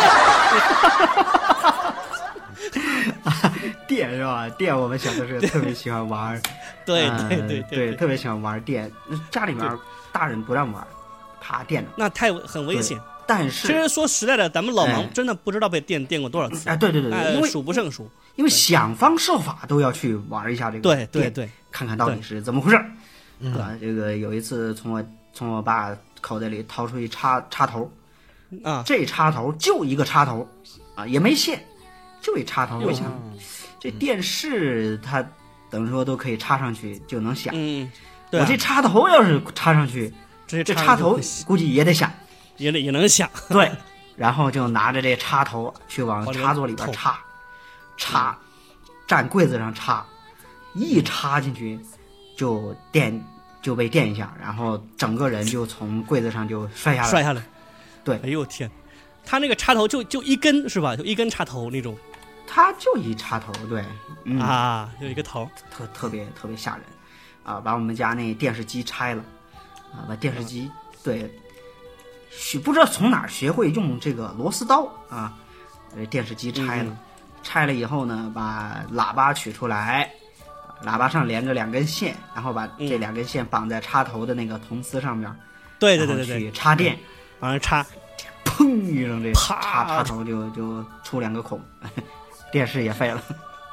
电是吧？电我们小的时候特别喜欢玩， 对对对对对，特别喜欢玩电。家里面大人不让玩，怕电的， 那太很危险。 但是， 其实说实在的，咱们老王真的不知道被电电过多少次。 哎，对对对对，因为数不胜数。 因为想方设法都要去玩一下这个对对对， 看看到底是怎么回事。嗯，啊，这个有一次从我从我爸口袋里掏出一插插头， 啊， 这插头就一个插头，啊，也没线，就一插头。我想，这电视它等于说都可以插上去就能响。 嗯，对、啊， 我这插头要是插上去， 这这插头估计也得响， 也得也能响。 对，然后就拿着这插头去往插座里边插。插，站柜子上插，一插进去就电就被电一下，然后整个人就从柜子上就摔下来。 摔下来， 对， 哎呦天，他那个插头就就一根是吧？就一根插头那种。 他就一插头，对， 嗯、啊，就一个头， 特特别特别吓人，啊，把我们家那电视机拆了，啊，把电视机、嗯、对，学不知道从哪儿学会用这个螺丝刀啊，把电视机拆了。嗯，拆了以后呢，把喇叭取出来，喇叭上连着两根线，然后把这两根线绑在插头的那个铜丝上面， 对对对对对， 去插电， 往上插， 砰一声，这插插头就就出两个孔，电视也废了。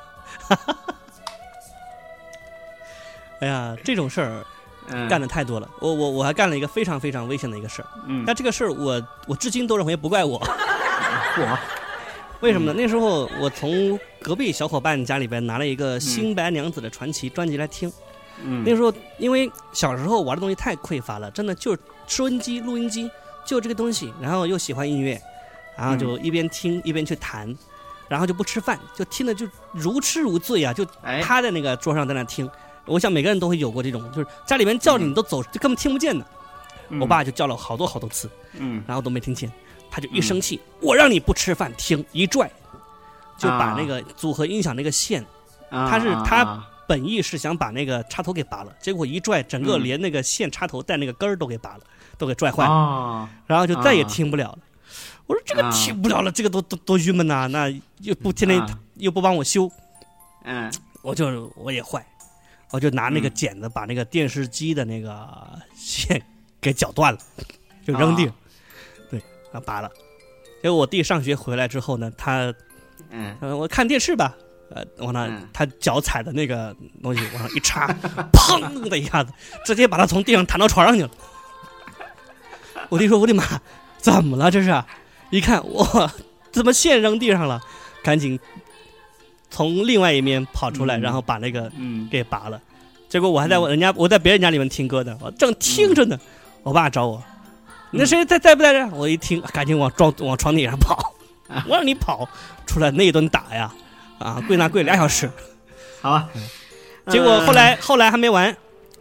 哎呀，这种事儿干的太多了。我我我还干了一个非常非常危险的一个事儿， 嗯， 但这个事儿我我至今都认为不怪我。 我。 为什么呢？嗯、那时候我从隔壁小伙伴家里边拿了一个《新白娘子的传奇》专辑来听。 嗯， 那时候因为小时候玩的东西太匮乏了，真的就是收音机、录音机，就这个东西。然后又喜欢音乐，然后就一边听、嗯、一边去弹，然后就不吃饭，就听的就如痴如醉啊，就趴在那个桌上在那听。哎、我想每个人都会有过这种，就是家里面叫你你都走，就根本听不见的。嗯、我爸就叫了好多好多次， 嗯， 然后都没听见。他就一生气、嗯，我让你不吃饭听，一拽，就把那个组合音响那个线， 啊、 他是他本意是想把那个插头给拔了，结果一拽，整个连那个线插头带那个根儿都给拔了，都给拽坏了， 啊、 然后就再也听不了了。我说这个听不了了，这个多多多郁闷呐！那又不天天、啊、又不帮我修， 嗯， 我就我也坏，我就拿那个剪子把那个电视机的那个线给绞断了，就扔地。啊啊，拔了。结果我弟上学回来之后呢，他， 嗯， 呃，我看电视吧，呃，往那、嗯、他脚踩的那个东西往上一插，砰的一下子，直接把他从地上弹到床上去了。我弟说：“我的妈，怎么了这是？”一看，哇，怎么线扔地上了？赶紧从另外一面跑出来，嗯、然后把那个给拔了。结果我还在人家、嗯、我在别人家里面听歌呢，我正听着呢，嗯、我爸找我。那谁在在不在这？我一听，赶紧往床往床底下跑，我让你跑出来那一顿打呀，啊，跪那跪俩小时， 好啊。 结果后来、呃、后来还没完，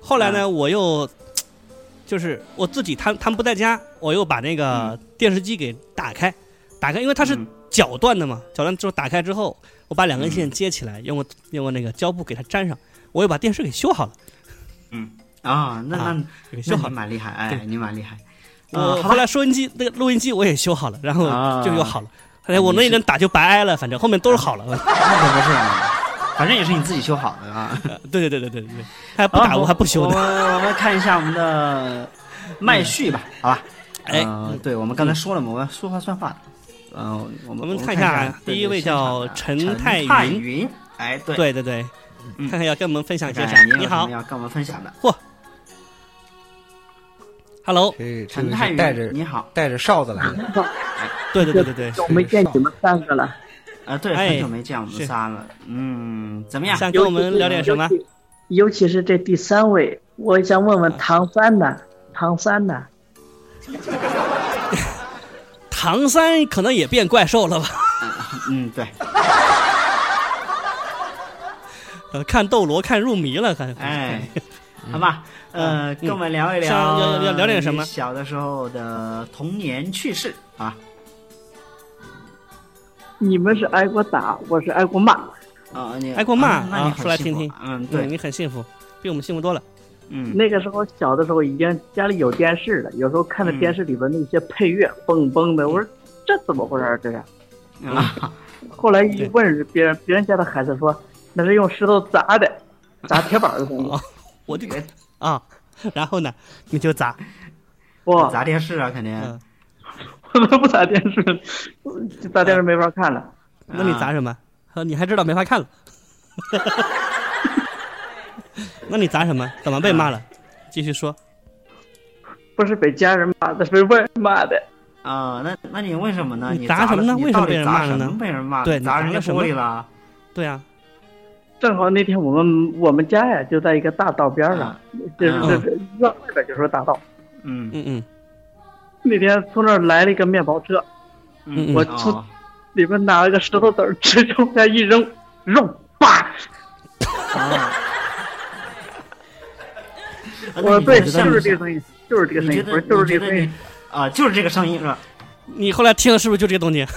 后来呢，我又就是我自己，他他们不在家，我又把那个电视机给打开，打开，因为它是绞断的嘛，绞断之后打开之后，我把两根线接起来，用我用我那个胶布给它粘上，我又把电视给修好了。 嗯啊，那那、 啊、给修好， 你蛮厉害，哎，你蛮厉害。 我、呃、后来收音机那个录音机我也修好了，然后就又好了。后来、啊、我那一阵打就白挨了，反正后面都是好了。 那可不是，反正也是你自己修好的啊。 对对对对对对，还不打我还不修的。 我们我们看一下我们的麦序吧，好吧？ 哎、 呃，对，我们刚才说了嘛，我要说话算话的。嗯、呃，我们我们看一下，第一位叫陈太云。 云，哎，对对对对，嗯、看看要跟我们分享些啥？ 你好， 要跟我们分享的。 嚯 ，Hello， 陈太云， 带着你好， 带着哨子来的。 对对对对对， 我没见你们三个了。 啊，对，很久没见我们仨了。嗯，怎么样？ 想跟我们聊点什么？ 尤其是这第三位，我想问问唐三呢？唐三呢？ 唐三可能也变怪兽了吧？ 嗯，对。 呃，看斗罗看入迷了，看。 哎，好吧，呃，跟我们聊一聊， 要要聊点什么？ 小的时候的童年趣事啊。 你们是挨过打，我是挨过骂。 啊，你挨过骂啊？ 说来听听。 嗯，对， 你很幸福，比我们幸福多了。 嗯， 那个时候小的时候已经家里有电视了，有时候看着电视里边那些配乐，嘣嘣的，我说这怎么回事？这是啊。 后来一问别人，别人家的孩子说那是用石头砸的，砸铁板的东西。 哦，我这个啊，然后呢，你就砸， 哇， 砸电视啊，肯定。 我都不砸电视，砸电视没法看了。 那你砸什么？你还知道没法看了？那你砸什么？怎么被骂了？继续说。 不是被家人骂的，是被外人骂的。 啊，那那你为什么呢？ 你砸什么呢？为什么被人骂了呢？ 被人骂？ 对， 砸人家玻璃了。 对啊。 正好那天我们我们家呀就在一个大道边上，就是就是院外边就是大道。 嗯嗯嗯。 那天从那儿来了一个面包车， 嗯我从里边拿了个石头子儿，直接往下一扔，扔，叭！ 啊！ 我对，就是这个声音，就是这个声音，不是就是这个声音啊，就是这个声音是吧？ 你后来听了是不是就这个动静？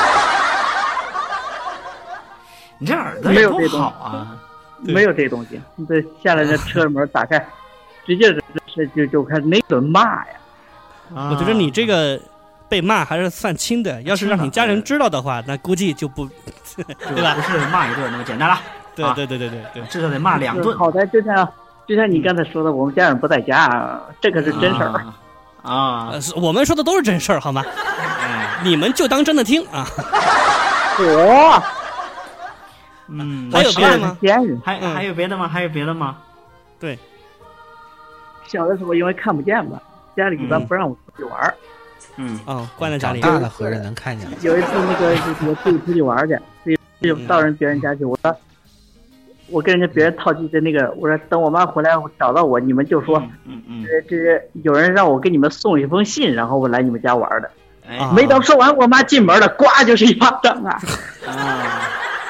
你这耳朵也不好啊！ 没有这东西，你这下来这车门打开，直接是就就开始那顿骂呀！ 我觉得你这个被骂还是算轻的，要是让你家人知道的话，那估计就不，对吧？ 不是骂一顿那么简单了。 对对对对对对， 至少得骂两顿。 好在就像就像你刚才说的，我们家人不在家，这可是真事儿啊。 我们说的都是真事儿，好吗？你们就当真的听啊。 我， 嗯， 还有别的吗？ 还还有别的吗？还有别的吗？ 对， 小的时候因为看不见嘛。家里一般不让我出去玩， 嗯哦，关在家里。 大了合着能看见。 有一次那个我自己出去玩去，就到人别人家去，我说我跟人家别人套近的那个，我说等我妈回来找到我，你们就说， 嗯嗯， 这这有人让我给你们送一封信，然后我来你们家玩的。 哎， 没等说完，我妈进门了，呱就是一巴掌啊！ 啊，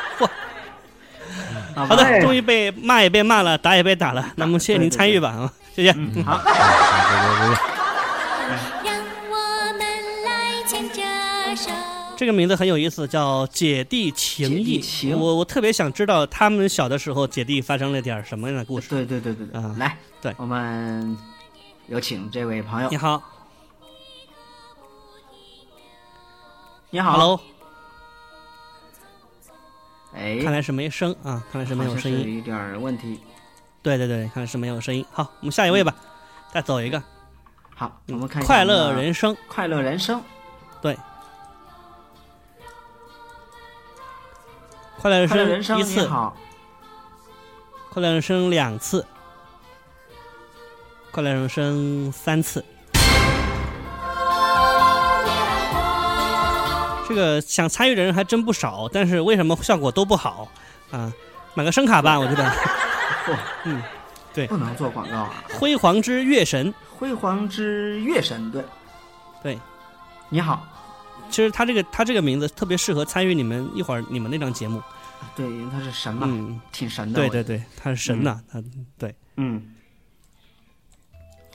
好的，终于被骂也被骂了，打也被打了，那么谢谢您参与吧啊，谢谢。 嗯，好。 这个名字很有意思，叫姐弟情谊。 情我我特别想知道他们小的时候姐弟发生了点什么样的故事。 对对对对对， 啊， 来， 对， 我们有请这位朋友。 你好， 你好 ，Hello。 哎， 看来是没声啊，看来是没有声音， 有点问题。 对对对，看来是没有声音。好，我们下一位吧，再走一个。 好，我们看快乐人生， 快乐人生， 对。快乐人生一次， 好。 快乐人生两次，快乐人生三次。这个想参与的人还真不少，但是为什么效果都不好啊？买个声卡吧，我觉得。嗯，对， 不能做广告啊。 辉煌之月神， 辉煌之月神，对， 对， 你好。 其实他这个他这个名字特别适合参与你们一会儿你们那档节目。 对，因为他是神嘛， 嗯， 挺神的。 对对对，他是神呐，他对， 嗯，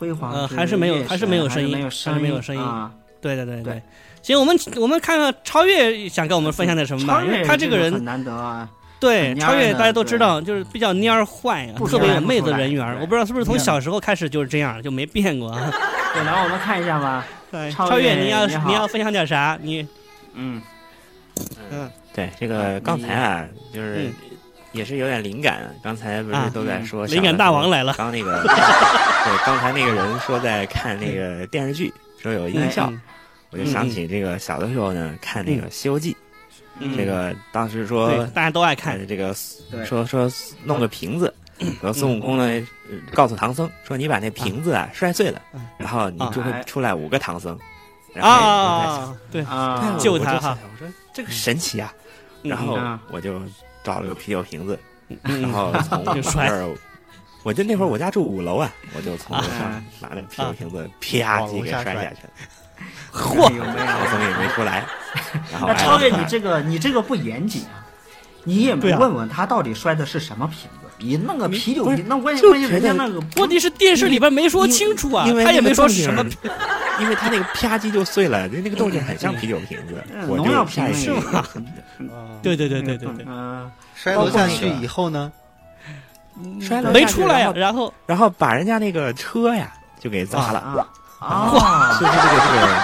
辉煌呃，还是没有，还是没有声音， 还是没有声音啊。 对对对对，行，我们我们看看超越想跟我们分享点什么吧，因为他这个人很难得啊。 对，超越大家都知道，就是比较蔫儿坏，特别有妹子人缘。我不知道是不是从小时候开始就是这样，就没变过啊。 对，来我们看一下吧。 对， 超越你要你要分享点啥？你， 嗯嗯，对，这个刚才啊，就是也是有点灵感。刚才不是都在说灵感大王来了。 刚那个，对，刚才那个人说在看那个电视剧，说有音效，我就想起这个小的时候呢，看那个《西游记》。这个当时说大家都爱看这个，说说弄个瓶子，然后孙悟空呢告诉唐僧说：“你把那瓶子啊摔碎了，然后你就会出来五个唐僧。”然后啊，对啊， 救他哈！ 我说这个神奇啊！然后我就找了个啤酒瓶子，然后从那儿，我就那会儿我家住五楼啊，我就从楼上拿那啤酒瓶子啪叽给摔下去了。 嚯！ 唐僧也没出来。 那超越你这个，你这个不严谨啊！你也没问问他到底摔的是什么瓶子？你弄个啤酒瓶，那问问人家那个， 问题是电视里边没说清楚啊，他也没说是什么， 因为他那个啪叽就碎了，那个动静很像啤酒瓶子， 农药瓶是吗？对对对对对对， 嗯， 摔楼下去以后呢， 摔楼没出来呀，然后然后把人家那个车呀就给砸了啊！ 就是这个这个。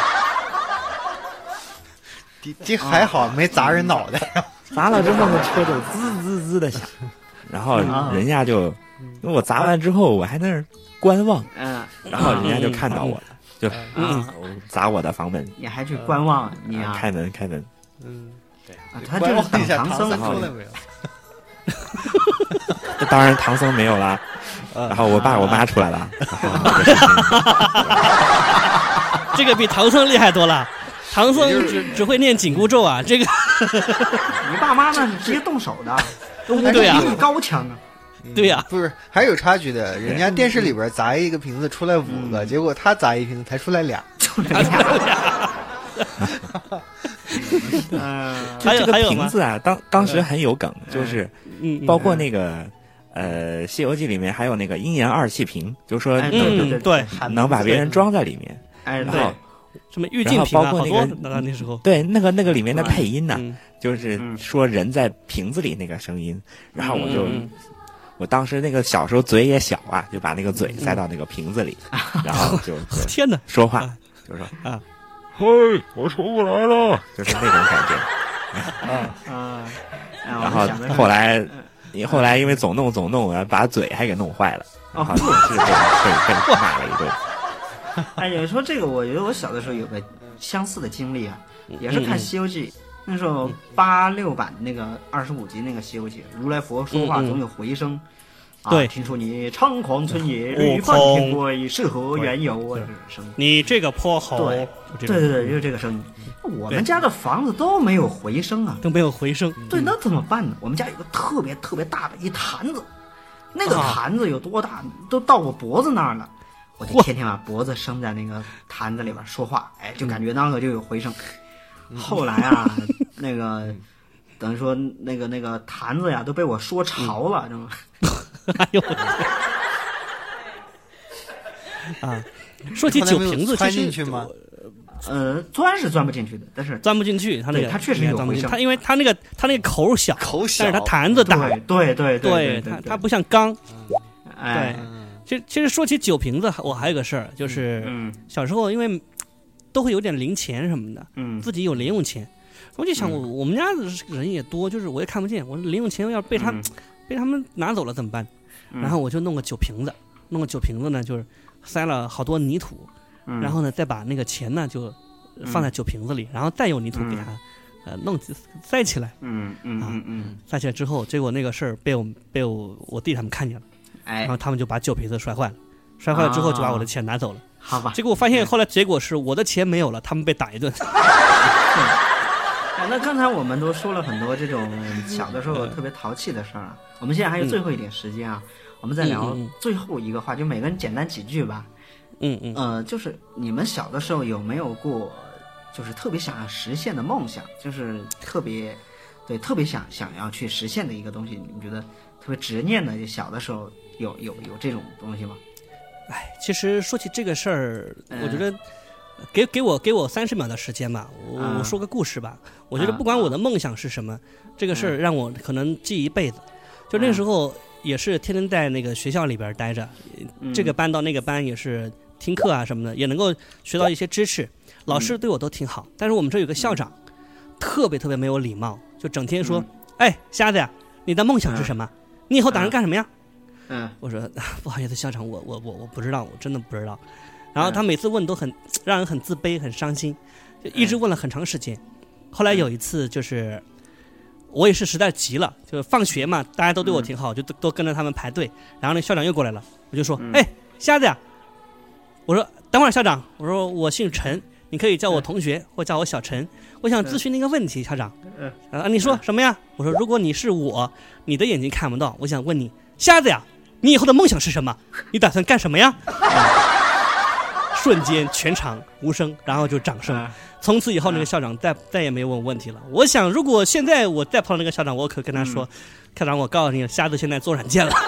这还好没砸人脑袋， 砸了之后呢，车就滋滋滋的响，然后人家就，因为我砸完之后我还在那儿观望， 嗯， 然后人家就看到我了，就嗯砸我的房门， 你还去观望你啊？ 开门开门， 嗯， 对啊，他就是等唐僧出来没有？ 当然唐僧没有啦，然后我爸我妈出来了， 这个比唐僧厉害多了。唐僧只只会念紧箍咒啊，这个你爸妈那是直接动手的， 对呀， 比你高强啊， 对呀， 不是还有差距的，人家电视里边砸一个瓶子出来五个，结果他砸一瓶子才出来俩， 出来俩。 嗯， 还有这个瓶子啊，当当时很有梗，就是包括那个呃《西游记》里面还有那个阴阳二气瓶，就是说嗯对， 能把别人装在里面， 哎对。什么玉净瓶啊，好多那那时候对那个那个里面的配音呢，就是说人在瓶子里那个声音，然后我就我当时那个小时候嘴也小啊，就把那个嘴塞到那个瓶子里，然后就天哪说话，就说啊， 嘿，我出不来了， 就是那种感觉啊啊， 然后后来你后来因为总弄总弄，把嘴还给弄坏了，然后是被被被骂了一顿。 哎，有时候这个，我觉得我小的时候有个相似的经历啊，也是看《西游记》，那时候八六版那个二十五集那个《西游记》，如来佛说话总有回声， 对， 听说你猖狂村野，屡犯天规，是何缘由啊？这种声音， 你这个泼猴， 对对对对，就是这个声音。我们家的房子都没有回声啊， 都没有回声。 对，那怎么办呢？我们家有个特别特别大的一坛子，那个坛子有多大？都到我脖子那儿了。我就天天把脖子伸在那个坛子里边说话，哎，就感觉那个就有回声。后来啊，那个等于说那个那个坛子呀都被我说潮了，知道吗？ 哎呦！啊，说起酒瓶子， 钻进去吗？ 呃，钻是钻不进去的，但是钻不进去，它那个它确实有回声。 它因为它那个它那个口小， 口小， 但是它坛子大， 对对对对，它它不像缸， 哎。 其实，其实说起酒瓶子，我还有个事儿，就是小时候因为都会有点零钱什么的， 嗯， 自己有零用钱，我就想我我们家人也多，就是我也看不见，我零用钱要被他、嗯、被他们拿走了怎么办？然后我就弄个酒瓶子，弄个酒瓶子呢，就是塞了好多泥土， 嗯、 然后呢再把那个钱呢就放在酒瓶子里，然后再用泥土给它、嗯、呃弄塞起来， 嗯嗯嗯嗯， 塞起来之后，结果那个事儿被我被我我弟他们看见了。然后他们就把酒瓶子摔坏了，摔坏了之后就把我的钱拿走了。 好吧。 结果我发现后来结果是我的钱没有了，他们被打一顿。 那刚才我们都说了很多这种小的时候特别淘气的事儿啊，我们现在还有最后一点时间啊，我们再聊最后一个话，就每个人简单几句吧。 嗯嗯。 呃，就是你们小的时候有没有过，就是特别想要实现的梦想，就是特别对特别想想要去实现的一个东西，你们觉得？特别执念的，小的时候有有有这种东西吗？ 哎，其实说起这个事儿，我觉得给给我给我三十秒的时间吧，我、嗯、我说个故事吧。我觉得不管我的梦想是什么，嗯、这个事儿让我可能记一辈子。就那时候也是天天在那个学校里边待着，嗯、这个班到那个班也是听课啊什么的，也能够学到一些知识。老师对我都挺好，但是我们这有个校长，特别特别没有礼貌，就整天说：“嗯、哎，瞎子呀，你的梦想是什么？嗯、你以后打算干什么呀？” 嗯， 我说不好意思，校长，我我我我不知道，我真的不知道。然后他每次问都很让人很自卑、很伤心，就一直问了很长时间。后来有一次就是我也是实在急了，就是放学嘛，大家都对我挺好，就都都跟着他们排队。然后那校长又过来了，我就说：“哎，瞎子呀！”我说：“等会儿，校长，我说我姓陈，你可以叫我同学或叫我小陈。我想咨询那个问题，校长。啊，你说什么呀？我说如果你是我，你的眼睛看不到，我想问你，瞎子呀！”你以后的梦想是什么？你打算干什么呀？瞬间全场无声，然后就掌声。从此以后，那个校长再再也没有问问题了。我想，如果现在我再碰到那个校长，我可跟他说：“校长，我告诉你，瞎子现在做软件了。”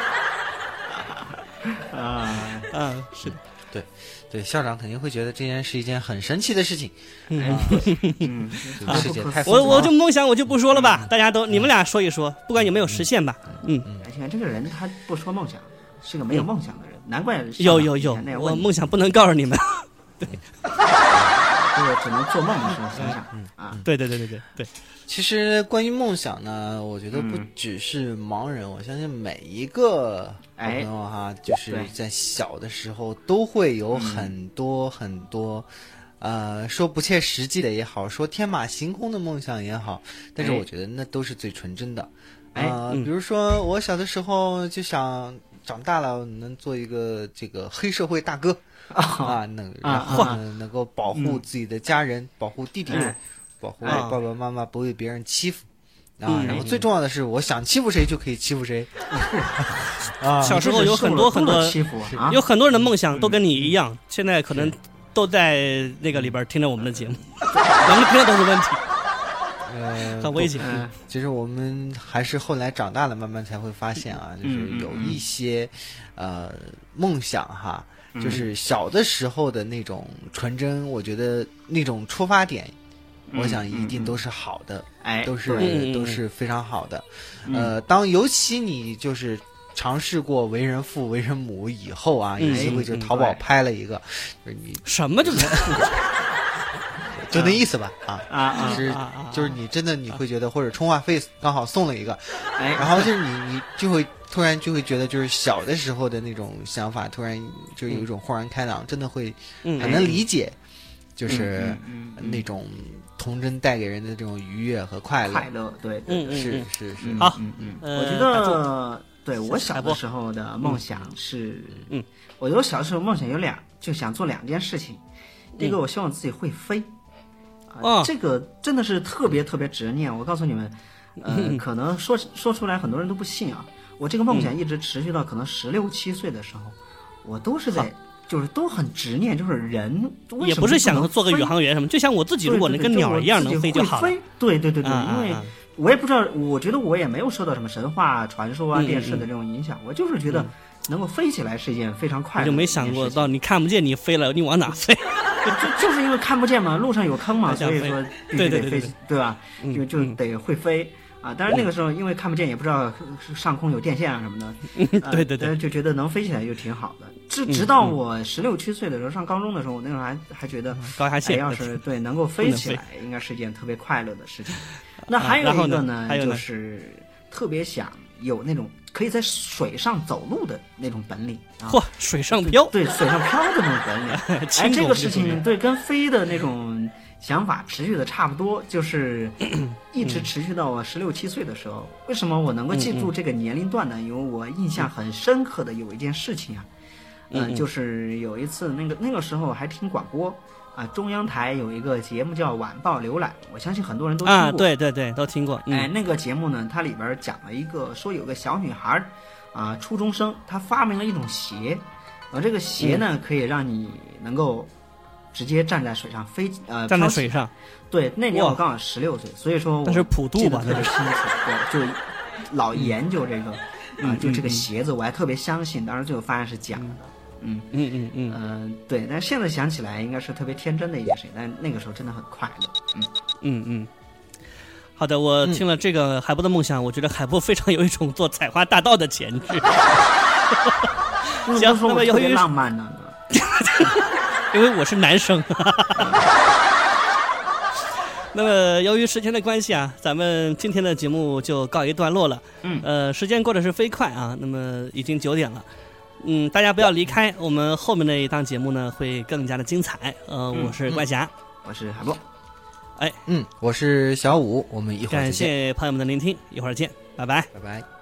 啊啊，是的， 对。对，校长肯定会觉得这件是一件很神奇的事情。 嗯， 嗯世界太我我就梦想我就不说了吧，大家都你们俩说一说，不管有没有实现吧。嗯， 而且这个人他不说梦想，是个没有梦想的人，难怪有有有，我梦想不能告诉你们。对， 这个只能做梦的时候想想啊。 对对对对对对。 其实关于梦想呢，我觉得不只是盲人，嗯、我相信每一个朋友哈，哎、就是在小的时候都会有很多很多，嗯、呃，说不切实际的也好，说天马行空的梦想也好，但是我觉得那都是最纯真的。 哎、 呃， 嗯、 比如说我小的时候就想长大了能做一个这个黑社会大哥、哦、啊，能然后呢、啊、能够保护自己的家人，嗯、保护弟弟。哎保护爸爸妈妈不被别人欺负、嗯、啊，然后最重要的是，我想欺负谁就可以欺负谁。 啊，小时候有很多很多欺负、啊， 有很多人的梦想都跟你一样，嗯、现在可能都在那个里边听着我们的节目，咱们听的都是问题。 呃， 很危险。 嗯，其实我们还是后来长大了，慢慢才会发现啊，就是有一些、嗯、呃梦想哈，就是小的时候的那种纯真，我觉得那种出发点。我想一定都是好的， 哎、嗯， 都是、嗯、都是非常好的。嗯、呃，当尤其你就是尝试过为人父、为人母以后啊， 嗯、 有机会就淘宝拍了一个，就是你什么就是， 就那意思吧啊啊， 就是、 啊啊、 就是你真的你会觉得，或者充话费刚好送了一个， 哎， 然后就是你你就会突然就会觉得，就是小的时候的那种想法，突然就有一种豁然开朗，真的会很能理解，就是那种。童真带给人的这种愉悦和快乐， 快乐，对，对嗯是是是。 好， 嗯嗯，我觉得，对我小的时候的梦想是， 嗯， 我觉得我小的时候梦想有两，就想做两件事情。第一个，我希望自己会飞，啊，这个真的是特别特别执念。我告诉你们，呃，可能说说出来很多人都不信啊。我这个梦想一直持续到可能十六七岁的时候，我都是在。就是都很执念，就是人也不是想做个宇航员什么，就像我自己，如果能跟鸟一样能飞就好了。 对对对对，因为我也不知道，我觉得我也没有受到什么神话传说啊、电视的这种影响，我就是觉得能够飞起来是一件非常快乐的。 我就没想过到你看不见你飞了，你往哪飞？ 就就是因为看不见嘛，路上有坑嘛，所以说必须得飞，对吧？就就得会飞。啊，当然那个时候因为看不见，也不知道上空有电线啊什么的， 呃、对对对， 就觉得能飞起来就挺好的。直直到我十六七岁的时候，上高中的时候，我那时候还还觉得高压线、 哎、要是对能够飞起来，应该是一件特别快乐的事情。那还有一个呢， 啊、呢就是特别想有那种可以在水上走路的那种本领。 嚯、啊，水上漂， 对，水上漂的那种本领。哎，这个事情对跟飞的那种。想法持续的差不多，就是一直持续到我十六七岁的时候。为什么我能够记住这个年龄段呢？因为我印象很深刻的有一件事情啊，嗯、呃，就是有一次那个那个时候还听广播啊，中央台有一个节目叫《晚报浏览》，我相信很多人都听过。 啊，对对对，都听过。 嗯、哎，那个节目呢，它里边讲了一个说有个小女孩啊，初中生，她发明了一种鞋，而这个鞋呢、嗯、可以让你能够。直接站在水上飞，呃， 站在水上。 对，那年我刚好十六岁，所以说那是普渡吧， 特别清楚。对，就老研究这个，啊、嗯呃，就这个鞋子，我还特别相信，当时最后发现是假的。 嗯嗯嗯嗯， 呃，对。但现在想起来，应该是特别天真的一件事情，但那个时候真的很快乐。嗯嗯嗯。好的，我听了这个海波的梦想，我觉得海波非常有一种做采花大盗的潜质。行，那么由于浪漫呢， 因为我是男生。那么由于时间的关系啊，咱们今天的节目就告一段落了。 嗯， 呃，时间过得是飞快啊，那么已经九点了。嗯，大家不要离开，我们后面的一档节目呢会更加的精彩。呃，我是怪侠， 嗯、我是海波。 哎， 嗯，我是小五，我们一会儿见。 感谢朋友们的聆听，一会儿见，拜拜， 拜拜。